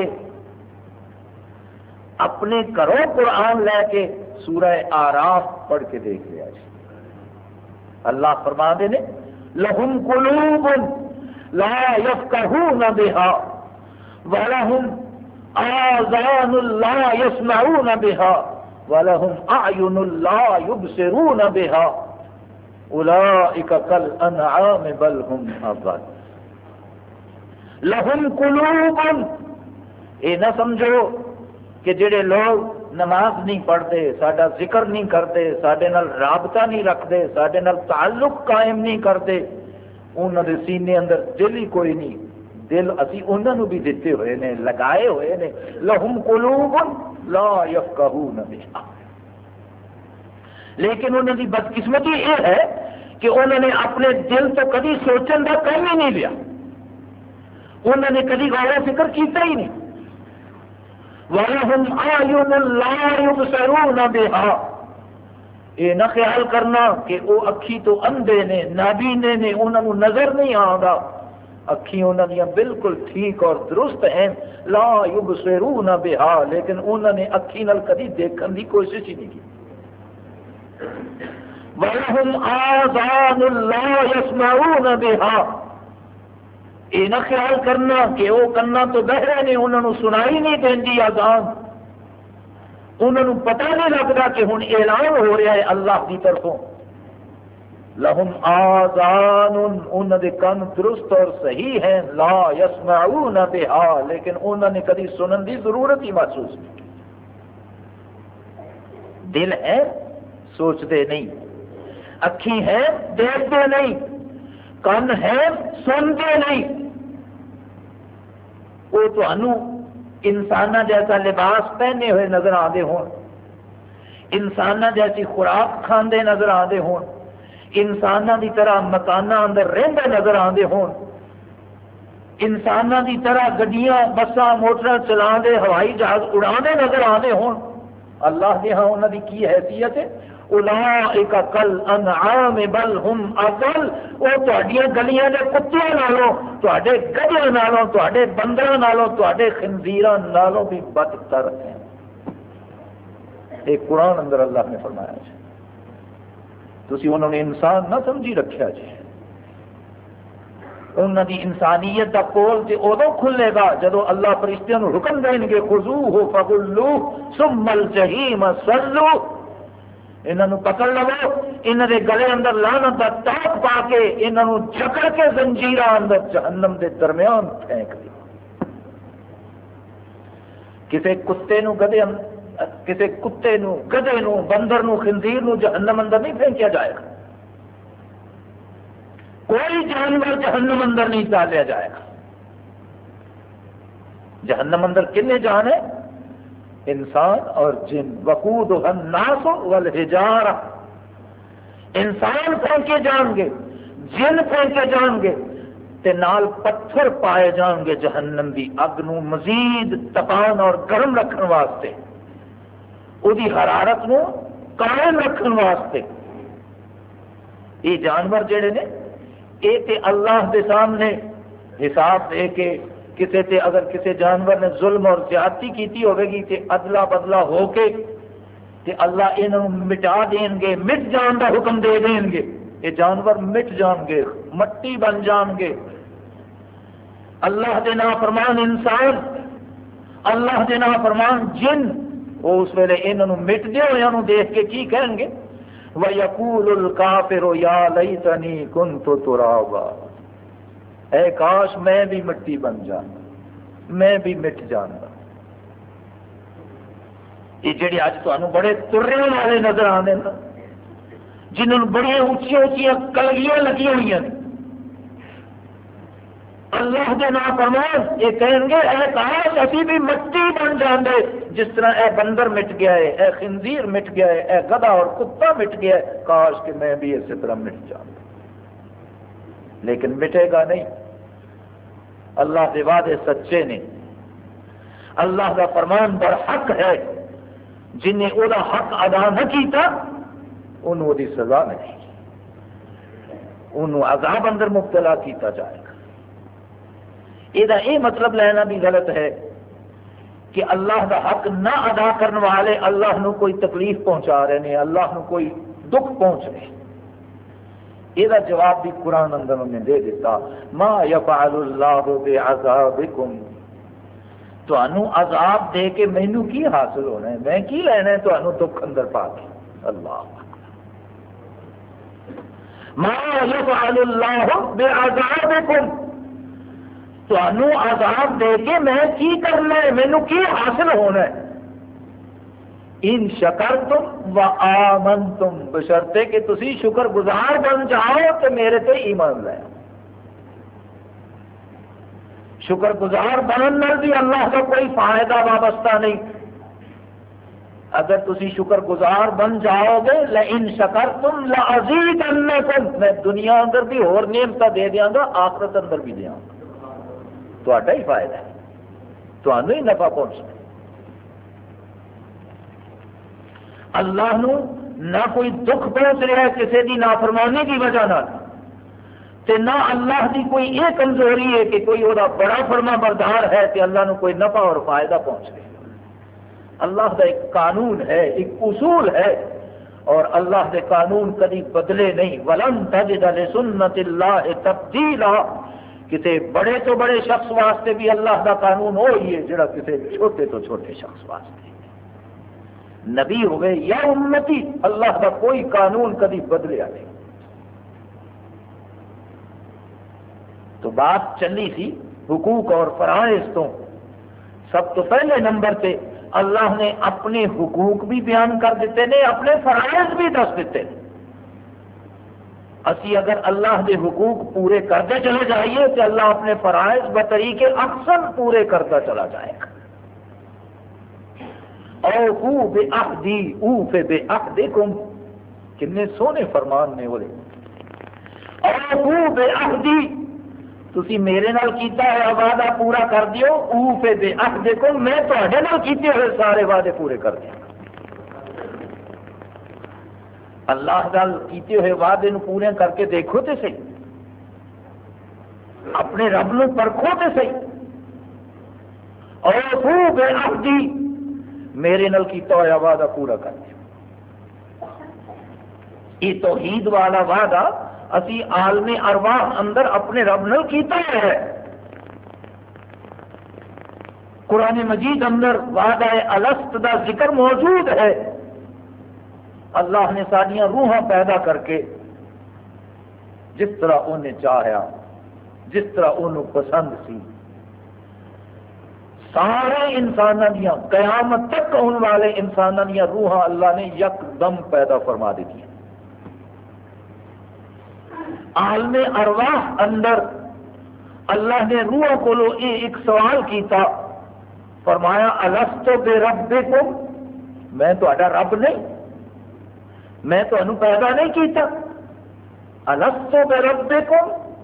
اپنے گھروں قرآن لے کے سورہ آراف پڑھ کے دیکھ لیا جی۔ اللہ فرما دے نے لہم قلوب لا یفقہون بہا ولہم آذان لا یسمعون بہا ولہم اعین لا یبصرون بہا اولئک کالانعام بل ہم اضل۔ لہم قلوب، یہ نہ سمجھو کہ جڑے لوگ نماز نہیں پڑھتے، ساڈا ذکر نہیں کرتے، ساڈے نال رابطہ نہیں رکھتے، ساڈے نال تعلق قائم نہیں کرتے، انہاں دے سینے اندر دل ہی کوئی نہیں۔ دل اسی انہاں نو بھی دیتے ہوئے نے، لگائے ہوئے نے۔ لہم قلوب لا یفقہون بہا، لیکن انہاں دی بدقسمتی یہ ہے کہ انہوں نے اپنے دل تو کدی سوچن کا کام ہی نہیں لیا، انہوں نے کدی غور و فکر کیتا ہی نہیں۔ وَلَهُمْ أَعْيُنٌ لَا يُبْصِرُونَ بِهَا، یہ نہ خیال کرنا کہ وہ اکھی تو اندھے نے، نابینے نے، انہوں نے نظر نہیں آگا، اکھی انہوں نے بالکل ٹھیک اور درست ہیں، لا يُبْصِرُونَ بِهَا، لیکن انہوں نے اکھی نال کدی دیکھن دی کوشش ہی نہیں کی۔ وَلَهُمْ آذَانٌ لَا يَسْمَعُونَ بِهَا، یہ نہ خیال کرنا کہ وہ کنا تو بہرے نے، انہوں نے سنائی نہیں دینی اذان، انہوں نے پتہ نہیں لگتا کہ ہن اعلان ہو رہا ہے اللہ کی طرفوں۔ لہم آذان، انہوں نے کن درست اور صحیح ہیں، لا یسمعون بہا، لیکن انہوں نے کبھی سنن کی ضرورت ہی محسوس نہیں کی۔ دل ہے سوچتے نہیں، اکھی ہے دیکھتے نہیں، کن ہے سنتے نہیں۔ وہ تو انسانہ جیسا لباس پہنے ہوئے نظر آتے ہون، انسانہ جیسی خوراک کھاندے نظر آتے ہون، انسانہ دی طرح مکانہ اندر رہندے نظر آتے ہون، انسانہ دی طرح گڈیاں بساں موٹر چلا دے، ہوائی جہاز اڑا دے نظر آتے ہون۔ اللہ نے ہاں انہوں دی کی حیثیت ہے، اولئک کالانعام بل ہم اضل، وہ تہاڈیاں گلیاں دے کتیاں نالوں، تہاڈے گدھیاں نالوں، تہاڈے بندراں نالوں، تہاڈے خنزیراں نالوں بھی بدتر ہیں۔ ایک قرآن اندر اللہ نے فرمایا جی، تسی انہوں نے انسان نہ سمجھی رکھیا جی۔ انہوں دی انسانیت کا پول تے ادو کھلے گا جدو اللہ فرشتیاں نو حکم دیں گے خذوہ فغلوہ ثم الجحیم صلوہ، انہوں نے پکڑ لو، انہوں نے گلے اندر لعنت کا تاپ پا کے انہوں نے جکڑ کے زنجیراں اندر جہنم دے درمیان پھینک دیا۔ کسے کتے نو گدھے کسے کتے نو گدھے نو بندر نو خنزیر نو جہنم اندر نہیں پھینکیا جائے گا، کوئی جانور جہنم اندر نہیں ڈالیا جائے گا۔ جہنم اندر کنے جان ہے؟ انسان اور جن، وقودها الناس والحجارہ، انسان پھینکے جان گے، جن پھینکے جان گے، تے نال پتھر پائے جان گے جہنم دی اگ نو مزید تپان اور گرم رکھن واسطے، وہی حرارت نو قائم رکھن واسطے۔ یہ جانور جڑے نے یہ تے اللہ دے سامنے حساب دے کے کسے تے اگر کسے جانور نے ظلم اور زیادتی کیتی ہوئے گی تے ادلا بدلا ہو کے تے اللہ انہوں مٹا دیں گے، مٹ جان دا حکم دے دیں گے، یہ جانور مٹ جان گے، مٹی بن جان گے۔ اللہ دے نافرمان انسان، اللہ دے نافرمان جن، وہ اس ویلے انہوں مٹ دے ہوئے انہوں دیکھ کے کی کہیں گے؟ وَيَقُولُ الْكَافِرُ يَا لَيْتَنِي كُنْتُ تُرَابًا، اے کاش میں بھی مٹی بن جانا، میں بھی مٹ جانا۔ یہ جڑے اج تانوں بڑے ترنے والے نظر آتے ہیں، جنہوں بڑی اونچی اونچی کلگیاں لگی ہوئی ہیں، اللہ کے نافرمان یہ کہیں گے اے کاش اسی بھی مٹی بن جاندے، جس طرح اے بندر مٹ گیا ہے، اے خنزیر مٹ گیا ہے، اے گدھا اور کتا مٹ گیا ہے، کاش کہ میں بھی اسی طرح مٹ جاؤں۔ لیکن مٹے گا نہیں، اللہ کے وعدے سچے نے، اللہ کا فرمان برحق ہے، جنہیں وہ حق ادا نہ کیتا انہوں دی سزا نہیں، انہوں عذاب اندر مبتلا کیتا جائے گا۔ یہ مطلب لینا بھی غلط ہے کہ اللہ کا حق نہ ادا کرنے والے اللہ نو کوئی تکلیف پہنچا رہے ہیں، اللہ نو کوئی دکھ پہنچ رہے ہیں۔ یہ جواب بھی قرآن اندر انہوں نے دے دیتا، ما یفعل اللہ بعذابکم، تانوں عذاب دے کے مینوں کی حاصل ہونا ہے، میں کی لینا ہے تانوں دکھ اندر پا کے۔ اللہ ما یفعل اللہ بعذابکم، تانوں عذاب دے کے میں کی کرنا ہے، مینوں کی حاصل ہونا ہے۔ ان شکرتم و آمنتم، بشرطے کہ تسی شکر گزار بن جاؤ تو میرے تے ایمان لے۔ شکر گزار بننے بھی اللہ کا کوئی فائدہ وابستہ نہیں، اگر تسی شکر گزار بن جاؤ گے لئن شکرتم لازیدنکم، میں دنیا اندر بھی اور نعمتیں دے دیاں گا، آخرت اندر بھی دیاں گا، تہاڈا ہی فائدہ ہے، تہانوں ہی نفع پہنچنا۔ اللہ نو نہ کوئی دکھ پہنچ رہا ہے کسی دی نافرمانی کی وجہ نہ، تے نہ اللہ دی کوئی یہ کمزوری ہے کہ کوئی وہ بڑا فرما بردار ہے کہ اللہ نو کوئی نفع اور فائدہ پہنچ رہے۔ اللہ کا ایک قانون ہے، ایک اصول ہے، اور اللہ کے قانون کبھی بدلے نہیں۔ وَلَن تَجِدَ لِسُنَّتِ اللَّهِ تَبْدِيلًا، کسی بڑے تو بڑے شخص واسطے بھی اللہ کا قانون وہی ہے جڑا کسی چھوٹے تو چھوٹے شخص واسطے، نبی ہوئے یا امتی، اللہ کا کوئی قانون کبھی بدلیا نہیں۔ تو بات چلی سی حقوق اور فرائض تو، سب تو پہلے نمبر پہ اللہ نے اپنے حقوق بھی بیان کر دیتے ہیں، اپنے فرائض بھی دس دیتے ہیں۔ اسی اگر اللہ کے حقوق پورے کرتے چلے جائیے تو اللہ اپنے فرائض بطریقے اکثر پورے کرتا چلا جائے گا۔ اوفو بعہدی اوف بعہدکم، کتنے سونے فرمان نے بولے، اوفو بعہدی، تسی میرے نال کیتا ہے وعدہ پورا کر دیو، اوف بعہدکم، میں تہاڈے نال کیتے ہوئے سارے وعدے پورے کر دیا۔ اللہ نال کیتے ہوئے وعدے نو پورے کر کے دیکھو تے صحیح، اپنے رب نو پرکھو تے صحیح۔ اوفو بعہدی، میرے نال کیتا ہوا وعدہ پورا کر دیا۔ یہ توحید والا وعدہ اسی عالم ارواح اندر اپنے رب نال کیتا ہے۔ قرآن مجید اندر وعدہ الست دا ذکر موجود ہے۔ اللہ نے ساڈیاں روحاں پیدا کر کے جس طرح انہیں چاہیا، جس طرح انہوں پسند سی، سارے انسانوں دیا قیامت تک آنے والے انسانوں دیا روحاں اللہ نے یکدم پیدا فرما دی۔ عالم ارواح اندر اللہ نے روح کو ایک سوال کیتا، فرمایا الستو بربکم، میں تہاڈا رب نہیں، میں تمہیں پیدا نہیں کیتا، الستو بربکم۔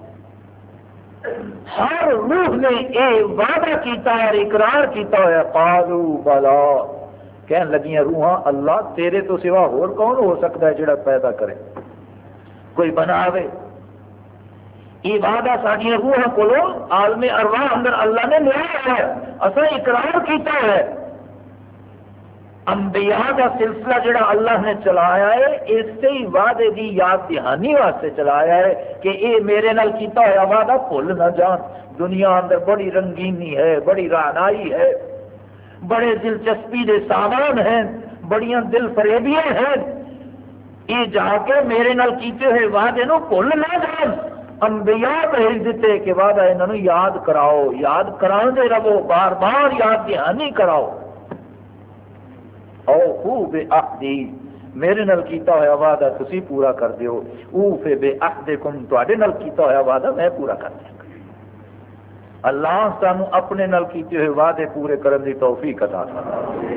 ہر روح نے یہ وعدہ کیتا اور اقرار کیتا ہوا، قالوا بلا، کہنے لگیاں روحاں اللہ تیرے تو سوا اور کون ہو سکتا ہے جڑا پیدا کرے کوئی بناوے۔ یہ وعدہ ساڈیاں روحاں کو عالم ارواح اندر اللہ نے لیا ہے، اساں اقرار کیتا ہے۔ انبیاء کا سلسلہ جڑا اللہ نے چلایا ہے اسی وعدے دی یاد دہانی واسطے چلایا ہے کہ اے میرے نال کیتا ہوا وعدہ بھول نہ جان۔ دنیا اندر بڑی رنگینی ہے، بڑی رعنائی ہے، بڑے دلچسپی دے سامان ہیں، بڑیاں دل فریبیاں ہیں، یہ جا کے میرے نال کیتے ہوئے وعدے نو بھول نہ جان، انبیاء بھیج دیتے کہ وعدہ انہوں نے یاد کراؤ، یاد کراندے رہو، بار بار یاد دہانی کراؤ۔ اوفوا بعہدی، میرے نال کیتا ہوا وعدہ تسی پورا کر دیو، اوف بعہدکم، تواڈے نال کیتا ہوا وعدہ میں پورا کر دیا۔ اللہ سانو اپنے نال کیتے ہوئے وعدے پورے کرن دی توفیق عطا فرمائے،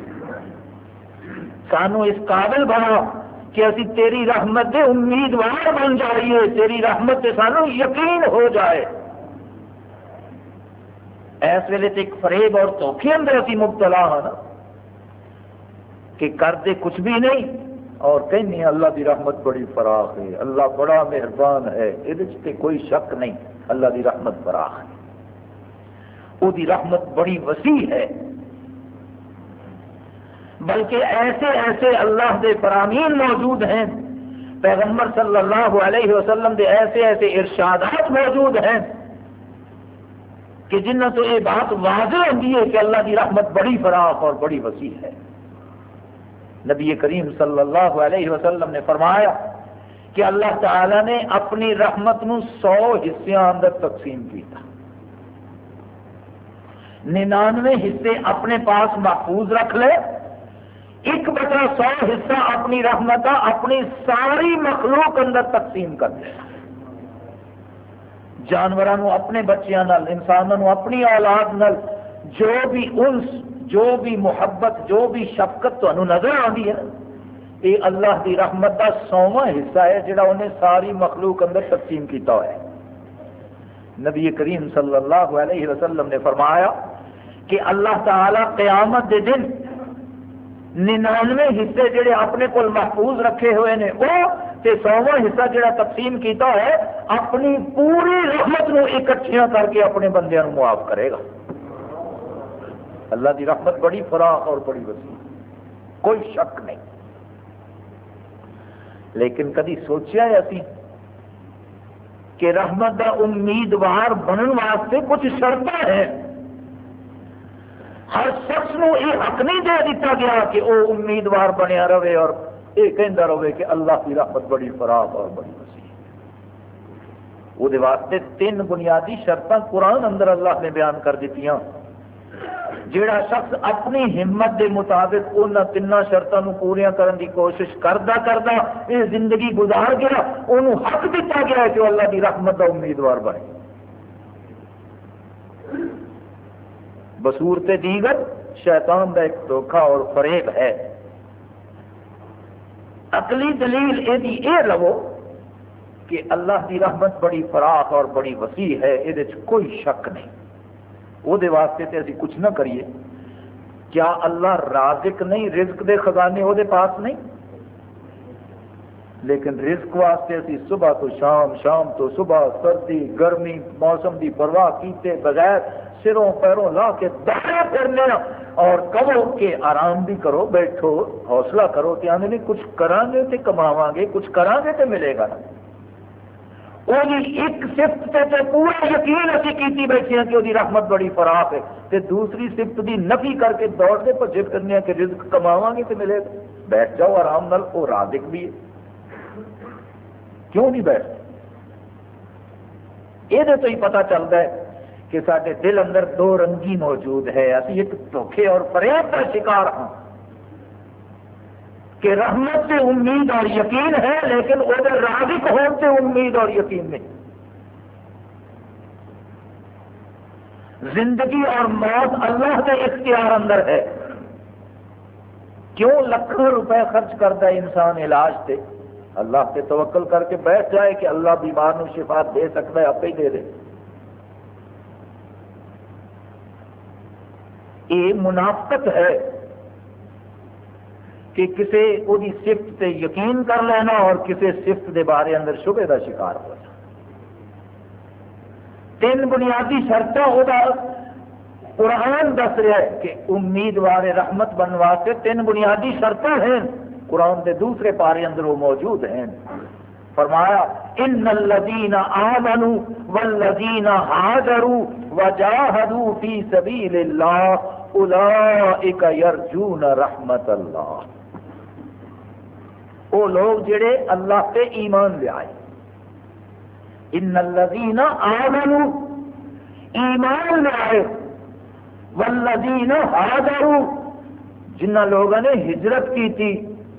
سانو اس قابل بنا کہ اسی تیری رحمت دے امیدوار بن جائیے، تیری رحمت سے سانو یقین ہو جائے۔ اس ویلے تے ایک فریب اور دھوکے اندر اسی مبتلا ہاں نا کہ کرتے کچھ بھی نہیں اور کہنے اللہ دی رحمت بڑی فراخ ہے، اللہ بڑا مہربان ہے، یہ کوئی شک نہیں، اللہ دی رحمت فراخ ہے، وہ دی رحمت بڑی وسیع ہے۔ بلکہ ایسے ایسے اللہ دے فرامین موجود ہیں، پیغمبر صلی اللہ علیہ وسلم دے ایسے ایسے ارشادات موجود ہیں کہ جنہ تو یہ بات واضح ہوتی ہے کہ اللہ کی رحمت بڑی فراخ اور بڑی وسیع ہے۔ نبی کریم صلی اللہ علیہ وسلم نے فرمایا کہ اللہ تعالی نے اپنی رحمت نو 100 حصوں اندر تقسیم کیا، 99 حصے اپنے پاس محفوظ رکھ لے، 1/100 حصہ اپنی رحمت اپنی ساری مخلوق اندر تقسیم کر دے، جانوروں اپنے بچیاں نال، انسانوں اپنی اولاد نال، جو بھی انس، جو بھی محبت، جو بھی شفقت تمہیں نظر آتی ہے یہ اللہ دی رحمت کا 100واں حصہ ہے جڑا انہیں ساری مخلوق اندر تقسیم کیتا ہوا ہے۔ نبی کریم صلی اللہ علیہ وسلم نے فرمایا کہ اللہ تعالی قیامت دے دن 99 حصے جڑے اپنے کو محفوظ رکھے ہوئے نے وہ تے 100واں حصہ جڑا تقسیم کیتا ہے اپنی پوری رحمت نو اکٹھیاں کر کے اپنے بندیاں نو معاف کرے گا۔ اللہ دی رحمت بڑی فراخ اور بڑی وسیع، کوئی شک نہیں۔ لیکن کدی سوچیا ہے اسی کہ رحمت دا امیدوار بنن واسطے کچھ شرطیں ہیں؟ ہر شخص نو یہ حق نہیں دے دیتا گیا کہ وہ امیدوار بنیا رہے اور یہ کہندا رہے کہ اللہ کی رحمت بڑی فراخ اور بڑی وسیع ہے۔ وہ واسطے 3 بنیادی شرطاں قرآن اندر اللہ نے بیان کر دیتیاں، جیڑا شخص اپنی ہمت دے مطابق ان 3 شرطوں پوریاں کرن دی کوشش کردا یہ زندگی گزار گیا، انہوں حق دیتا گیا کہ وہ اللہ دی رحمت دا امیدوار بنے۔ بصورت دیگر شیطان دا ایک دھوکہ اور فریب ہے۔ عقلی دلیل یہ لو کہ اللہ دی رحمت بڑی فراخ اور بڑی وسیع ہے، یہ کوئی شک نہیں، وہ واسطے تے اسی کچھ نہ کریے۔ کیا اللہ رازق نہیں؟ رزق دے خزانے وہ پاس نہیں؟ لیکن رزق واسطے اسی صبح تو شام، شام تو صبح، سردی گرمی موسم دی پرواہ کیتے بغیر سروں پیروں لا کے دہرے پھرنے اور کہو کہ آرام بھی کرو، بیٹھو، حوصلہ کرو کہ آنے نہیں کچھ کران گے تو کماواں گے، کچھ کران گے تو ملے گا نا۔ ایک صفت تے پورا یقین اسی کیتی بیٹھے ہیں کہ وہ رحمت بڑی فراخ ہے، تے دوسری صفت دی نفی کر کے دوڑتے بھجے کرنے کہ رزق کماواں گے تو ملے گا۔ بیٹھ جاؤ آرام نال، وہ رازق بھی ہے، کیوں نہیں بیٹھتے؟ یہ تو ہی پتہ چلتا ہے کہ سارے دل اندر 2 رنگی موجود ہے، اسی ایک دھوکے اور فریب کا شکار ہاں کہ رحمت سے امید اور یقین ہے لیکن وہ رازق ہونے سے امید اور یقین نہیں۔ زندگی اور موت اللہ کے اختیار اندر ہے۔ کیوں لاکھوں روپے خرچ کرتا ہے انسان علاج سے؟ اللہ سے توکل کر کے بیٹھ جائے کہ اللہ بیمار نو شفا دے سکتا ہے، آپ ہی دے دے۔ یہ منافقت ہے کہ کسی وہی صفت سے یقین کر لینا اور کسی صفت دے بارے اندر شبے کا شکار ہو جانا۔ 3 بنیادی شرطیں وہ قرآن دس رہا ہے کہ امیدوار رحمت بننے واسطے 3 بنیادی شرطیں ہیں، قرآن کے دوسرے پارے اندر وہ موجود ہیں۔ فرمایا ان الذین آمنوا والذین ہاجروا وجاہدوا فی سبیل اللہ اولئک یرجون رحمت اللہ۔ وہ لوگ جڑے اللہ پہ ایمان لے آئے. ان الذین آمنوا ایمان لے آئے والذین ہاجروا جنہ لوگوں نے ہجرت کی تھی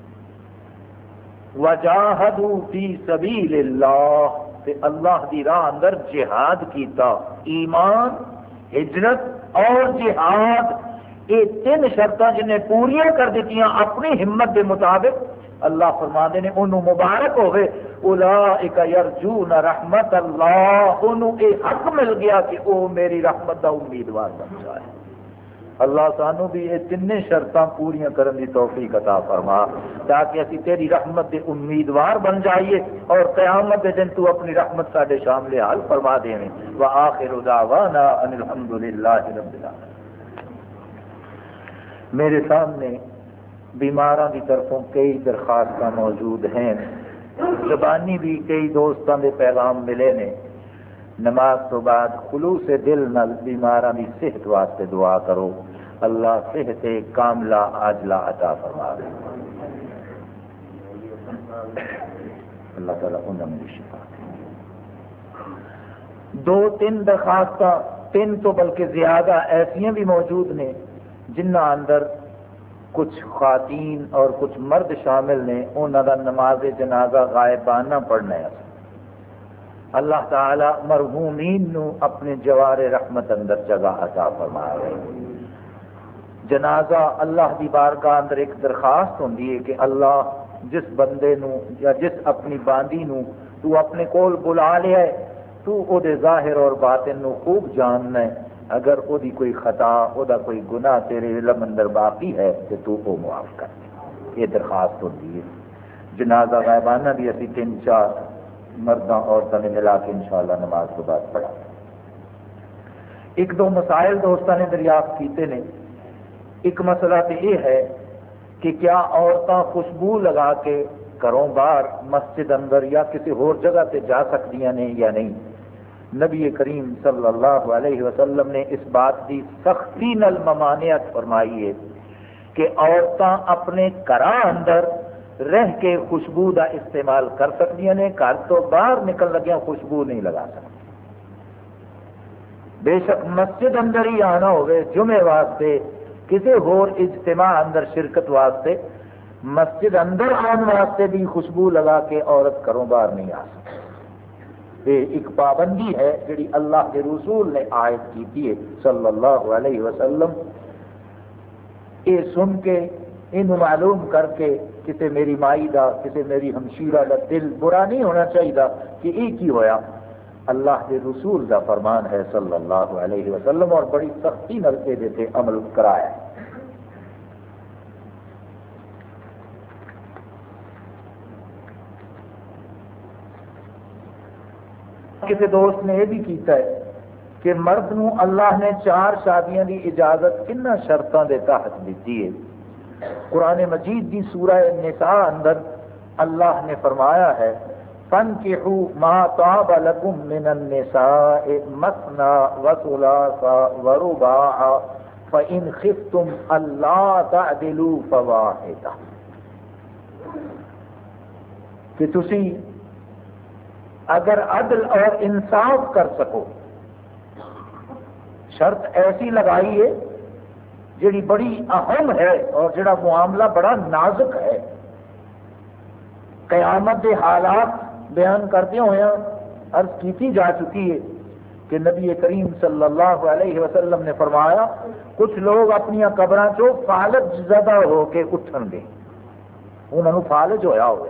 وجاہدوا فی سبیل اللہ تے اللہ دی راہ اندر جہاد کیتا. ایمان، ہجرت اور جہاد یہ تین شرطاں جنہیں پوریاں کر دیتیاں اپنی ہمت کے مطابق اللہ فرماندے نے انہوں مبارک ہوئے. اولئک یرجون رحمت اللہ انہوں یہ حق مل گیا کہ وہ میری رحمت کا امیدوار بن جائے. اللہ سانو بھی یہ تین شرطاں پوریاں کرن دی توفیق عطا فرما تاکہ اسی تیری رحمت دے امیدوار بن جائیے اور قیامت دے دن تو اپنی رحمت ساڈے شامل حال فرما دیویں. وآخر دعوانا ان الحمدللہ رب العالمین. میرے سامنے بیماراں کی طرفوں کئی درخواستاں موجود ہیں. زبانی بھی کئی دوستاں دے پیغام ملے نے. نماز تو بعد خلوص دل نال بیماراں دی صحت واسطے دعا کرو. اللہ صحت کاملہ عاجلہ عطا فرما دے. اللہ تعالیٰ انہاں میں شفا دے. دو تین درخواستاں، تین تو بلکہ زیادہ ایسیاں بھی موجود نے جنہ اندر کچھ خواتین اور کچھ مرد شامل نے. انہوں کا نماز جنازہ غائبانہ پڑھنا ہے. اللہ تعالی مرحومین نو اپنے جوار رحمت اندر جگہ عطا فرمائے. جنازہ اللہ دی بارگاہ اندر ایک درخواست ہوندی ہے کہ اللہ جس بندے نو یا جس اپنی باندی نو تو اپنے کول بلا لیا ہے تو او دے ظاہر اور باطن نو خوب جاننا ہے. اگر او دی کوئی خطا او دا کوئی گناہ تیرے علم اندر باقی ہے تو او معاف کر دے. یہ درخواست ہوتی ہے. جنازہ غائبانہ بھی اسی 3-4 مرداں عورتوں نے ملا کے انشاءاللہ نماز کے بعد پڑھا. ایک دو مسائل دوستوں نے دریافت کیتے ہیں. ایک مسئلہ تو یہ ہے کہ کیا عورتاں خوشبو لگا کے گھروں باہر مسجد اندر یا کسی اور جگہ تے جا سکتی ہیں یا نہیں. نبی کریم صلی اللہ علیہ وسلم نے اس بات کی سختی نال ممانعت فرمائی ہے کہ عورتاں اپنے گھراں اندر رہ کے خوشبو دا استعمال کر سکتی ہیں. گھر تو باہر نکل لگیا خوشبو نہیں لگا سکتی. بے شک مسجد اندر ہی آنا ہوئے جمعے واسطے کسی اور اجتماع اندر شرکت واسطے مسجد اندر آن واسطے بھی خوشبو لگا کے عورت گھروں باہر نہیں آ سکتی. یہ ایک پابندی ہے جڑی اللہ کے رسول نے عائد کی ہے صلی اللہ علیہ وسلم. یہ سن کے انہوں معلوم کر کے کسی میری مائی دا کسی میری ہمشیرہ دا دل برا نہیں ہونا چاہیے کہ یہ کی ہویا. اللہ کے رسول دا فرمان ہے صلی اللہ علیہ وسلم اور بڑی سختی نال تے عمل کرایا. کسی دوست نے یہ بھی کیتا ہے کہ مرد نو اللہ نے 4 شادیاں دی اجازت کنہ شرطاں دے تحت دیتی ہے. قرآن مجید دی سورہ النساء اندر اللہ نے فرمایا ہے فَانْكِحُوا مَا طَابَ لَكُم مِّنَ النِّسَاءِ مَثْنَىٰ وَثُلَاثَ وَرُبَاعَ فَإِنْ خِفْتُمْ أَلَّا تَعْدِلُوا فَوَاحِدَةً. کہ تسی اگر عدل اور انصاف کر سکو. شرط ایسی لگائی ہے جڑی بڑی اہم ہے اور جڑا معاملہ بڑا نازک ہے. قیامت کے حالات بیان کرتے ہوئے عرض کی جا چکی ہے کہ نبی کریم صلی اللہ علیہ وسلم نے فرمایا کچھ لوگ اپنی قبراں چوں فالج زدہ ہو کے اٹھن گے. انہوں نے فالج ہویا ہوئے.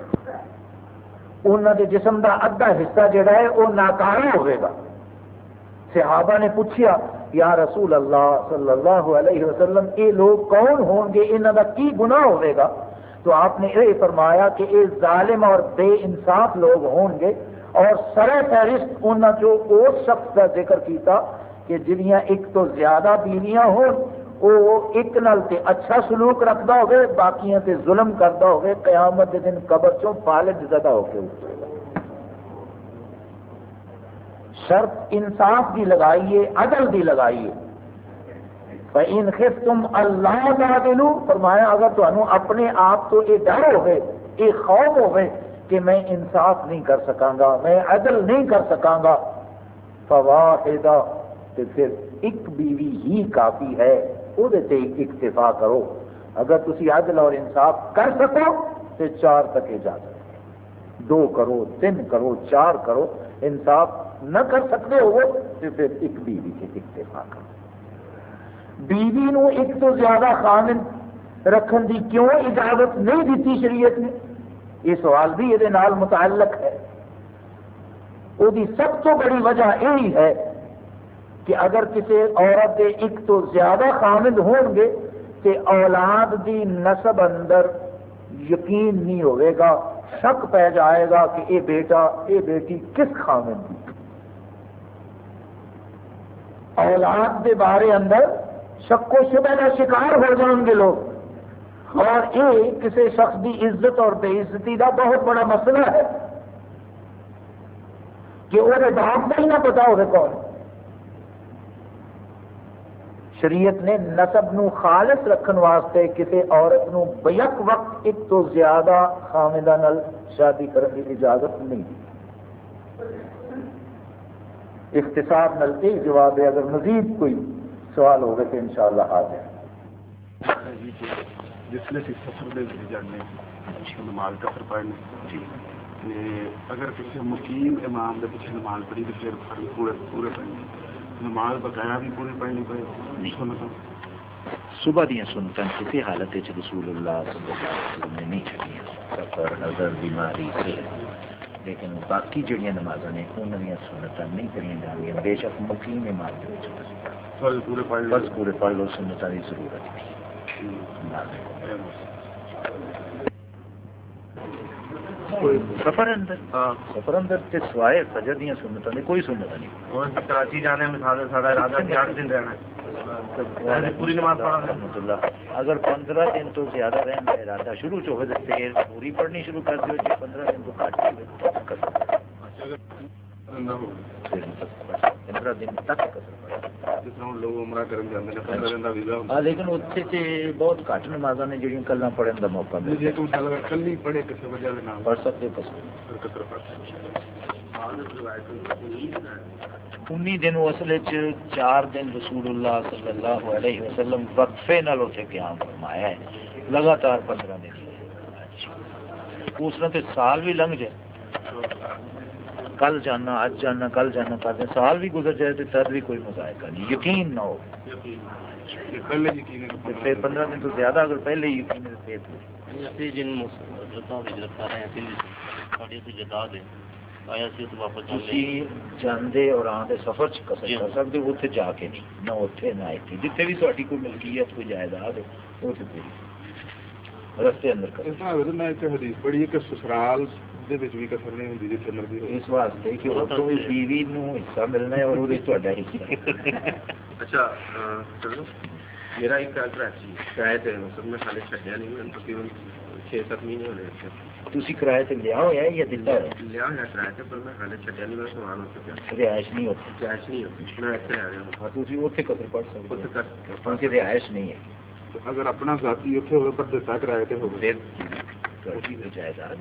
انہوں کے جسم کا ادھا حصہ جڑا ہے وہ ناکارا ہوئے گا. صحابہ نے پوچھا یا رسول اللہ صلی اللہ علیہ وسلم یہ لوگ کون ہوں گے, انہوں کا کی گناہ ہوئے گا؟ تو آپ نے یہ فرمایا کہ یہ ظالم اور بے انصاف لوگ ہوں گے اور سرے فہرست انہوں جو اس شخص کا ذکر کیتا کہ جنیاں ایک تو زیادہ بیویاں ہوں وہ ایک نال تے اچھا سلوک رکھتا ہوگے باقیاں تے ظلم کرتا ہوگے قیامت کے دن قبر چوں فالج زدہ ہو کے اٹھے گا. شرط انصاف دی لگائیے, عدل دی لگائیے. فَإِنْ خِفْتُمْ أَلَّا تَعْدِلُوا فرمایا اگر تمہیں اپنے آپ تو یہ ڈر ہوگے یہ خوف ہوئے کہ میں انصاف نہیں کر سکاں گا، میں عدل نہیں کر سکاں گا، فواحدہ، تو پھر ایک بیوی ہی کافی ہے، وہ اکتفا کرو۔ اگر تسی عدل اور انصاف کر سکو تو 4 تک اجازت ہے، 2 کرو، 3 کرو، 4 کرو۔ انصاف نہ کر سکتے ہو تو پھر ایک بیوی سے اکتفا کرو۔ بیوی نو ایک تو زیادہ خامند رکھن دی کیوں اجازت نہیں دیتی شریعت نے؟ یہ سوال بھی یہ نال متعلق ہے۔ وہ سب تو بڑی وجہ یہی ہے کہ اگر کسی عورت کے ایک تو زیادہ خامند ہون گے تو اولاد دی نسب اندر یقین نہیں ہوئے گا، شک پہ جائے گا کہ یہ بیٹا یہ بیٹی کس خامند دی۔ اولاد کے بارے اندر شک و شبہ کا شکار ہو جائیں گے لوگ، اور یہ کسی شخص کی عزت اور بے عزتی کا بہت بڑا مسئلہ ہے کہ وہ باپ کا ہی نہ پتا ہوگا کون۔ شریعت نے نسب نو خالص رکھن واسطے کسی عورت نو بیک وقت ایک تو زیادہ خامدہ نال شادی کرنے کی اجازت نہیں دی۔ اختصار نال یہ جواب ہے، اگر مزید کوئی سوال ہوگا تو انشاءاللہ آ جائے۔ جس میں سفر دے جانے نماز کا فرق پڑھنے، اگر کسی مقیم امام کے پیچھے نماز پڑھی تو پھر پورے پڑھنے، نماز بقایا بھی پوری پڑھنی پڑے۔ صبح دیا سنتاں کسی حالت رسول اللہ صلی اللہ علیہ وسلم نے نہیں چھڑیاں، سفر، نظر، بیماری سے، لیکن باقی جڑیاں نمازاں نے انہاں دیاں سنتاں نہیں پڑھیاں جاندیاں، بے شک مقیم امام دے وچ فرض پورے پڑھ لو، سنتاں دی ضرورت نہیں۔ سفر اندر تے سوائے فجر دیا سنتاں نے کوئی سنت نہیں۔ کراچی جانے میں سارا ارادہ 8 دن رہنا ہے، پوری نماز پڑھنا۔ اگر 15 دن تو زیادہ رہنے کا ارادہ شروع ہو تو پھر پوری پڑھنی شروع کر دیو، جی 15 دن تو کٹ ہوئے 15 دن تک لیکن اتنے بہت گھٹ نمازاں نے جہاں کلہ پڑھنے کا موقع پڑھ سکتے 19 دن اصل 4 دن رسول اللہ صلی اللہ علیہ وسلم وقفے نال اتنے قیام فرمایا ہے، لگاتار 15 دن۔ اس نے سال بھی لنگ جائے، کل جانا اج جانا کل جانا کرتے سال بھی گزر جائے تو تب بھی کوئی مذائقہ نہیں، یقین نہ ہو پھر 15 دن تو زیادہ اگر پہلے ہی یقین جاندے اور آتے سفر کسر کر سکتے اتنے جا کے نہیں، نہ اتنے نہ اتنے جتنے بھی تھوڑی کوئی ملکیت کوئی جائیداد ہے وہ رستے اندر کر حدیث پڑھی ہے کہ سسرال اس واسطے کہ بیوی نو حصہ ملنا ہے اور وہ حصہ۔ اچھا میرا ایک شاید میں خالی چڈیا نہیں، تقریباً 6-7 مہینے ہونے تھی کرایہ سے لیا ہوا ہے یا دتا ہے؟ لیا ہوا کرایہ سے، پر میں خالی چڈیا نہیں، میرا سامان ہو چکا، رہائش نہیں ہوتی، رہائش نہیں ہوتی، میں اتنے آ گیا ہوں۔ تھی اتنے قدر پڑھ سکتے کیونکہ رہائش نہیں ہے۔ اگر اپنا ذاتی اتنے ہوگا پر دتا کرایہ سے ہوگا جائیداد۔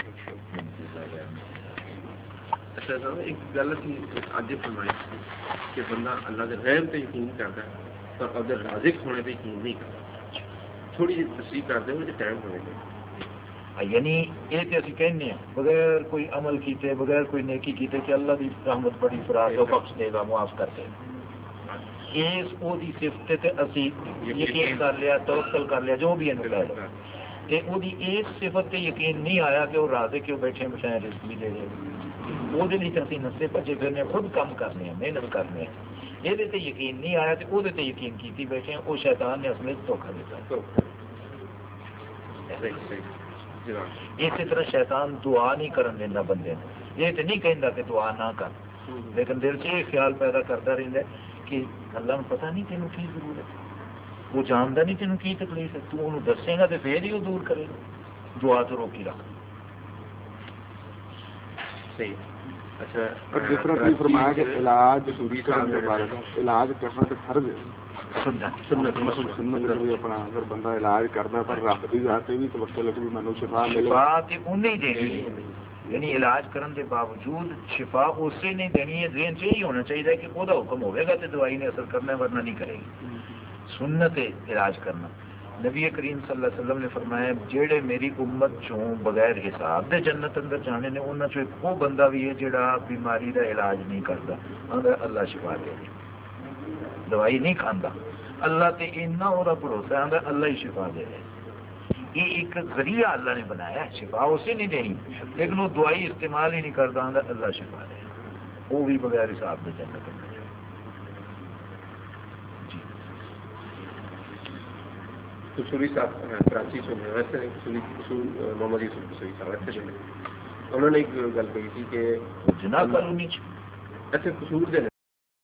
اچھا صاحب ایک گل اج فرمائی کہ بندہ اللہ کے غیب پہ یقین کرتا ہے پر اگر رازق ہونے پہ یقین نہیں کرتا، تھوڑی جی تصریح کرتے ہوئے ٹائم ہونے پہ، یعنی یہ تو اسی کہنے ہیں بغیر کوئی عمل کیتے بغیر کوئی نیکی کیتے کہ اللہ کی رحمت بڑی فراز و بخش دے گا، معاف کر دے گا، اس وہ دی صفت تے اسی یقین کر لیا، توکل کر لیا، جو بھی ہے لے لو، تے وہ دی اس صفت تے یقین نہیں آیا کہ وہ رازق کہ وہ بیٹھے بٹھائے رزق بھی دے دے، وہ اسی نسے بچے پھرنے، خود کام کرنے ہیں، محنت کرنے ہیں، یہ یقین نہیں آیا تو وہ یقین کیتی بیٹھے ہیں، وہ شیطان نے اصل دھوکھا دیتا۔ اسی طرح شیطان دعا نہیں کرن دینا بندے نے، یہ تو نہیں کہتا کہ دعا نہ کر، لیکن دل سے یہ خیال پیدا کرتا رہتا ہے کہ اللہ کو پتہ نہیں تینوں کی ضرورت ہے، وہ جانتا نہیں تینوں کی تکلیف ہے، تو انہوں دسے گا تو پھر ہی وہ دور کرے گا، دعا تو روکی رکھ۔ صحیح۔ اچھا جس طرح کی فرمایا کہ علاج کرنا تو فرض ہے، اپنا اگر بندہ علاج کرتا پر رب کی ذات بھی توکل کہ مینوں شفا ملے، شفا تے انہیں ہی دینی ہے، یعنی علاج کرنے کے باوجود شفا اسے نہیں دینی ہے، ذہن سے یہی ہونا چاہیے کہ وہ حکم ہوئے گا تو دوائی نے اثر کرنا ہے ورنہ نہیں کرے گی. سنت ہے علاج کرنا. نبی کریم صلی اللہ علیہ وسلم نے فرمایا جیڑے میری امت چوں بغیر حساب دے جنت اندر جانے نے انہاں چوں ایک وہ بندہ بھی ہے جڑا بیماری دا علاج نہیں کرتا، اللہ شفا دے دوائی نہیں کھانا، اللہ تے اتنا وہ بھروسہ ہے اللہ ہی شفا دے رہے. یہ ایک ذریعہ اللہ نے بنایا ہے، شفا اسے نہیں دینی لیکن وہ دوائی استعمال ہی نہیں کرتا، اللہ شفا دے وہ بھی بغیر حساب دے جنت اندر. قصوری صاحب کراچی سے ویسے محمد یوسف قصوری صاحب ایسے انہوں نے ایک گل کہی تھی کہ جناب کالونی ایسے قصور دے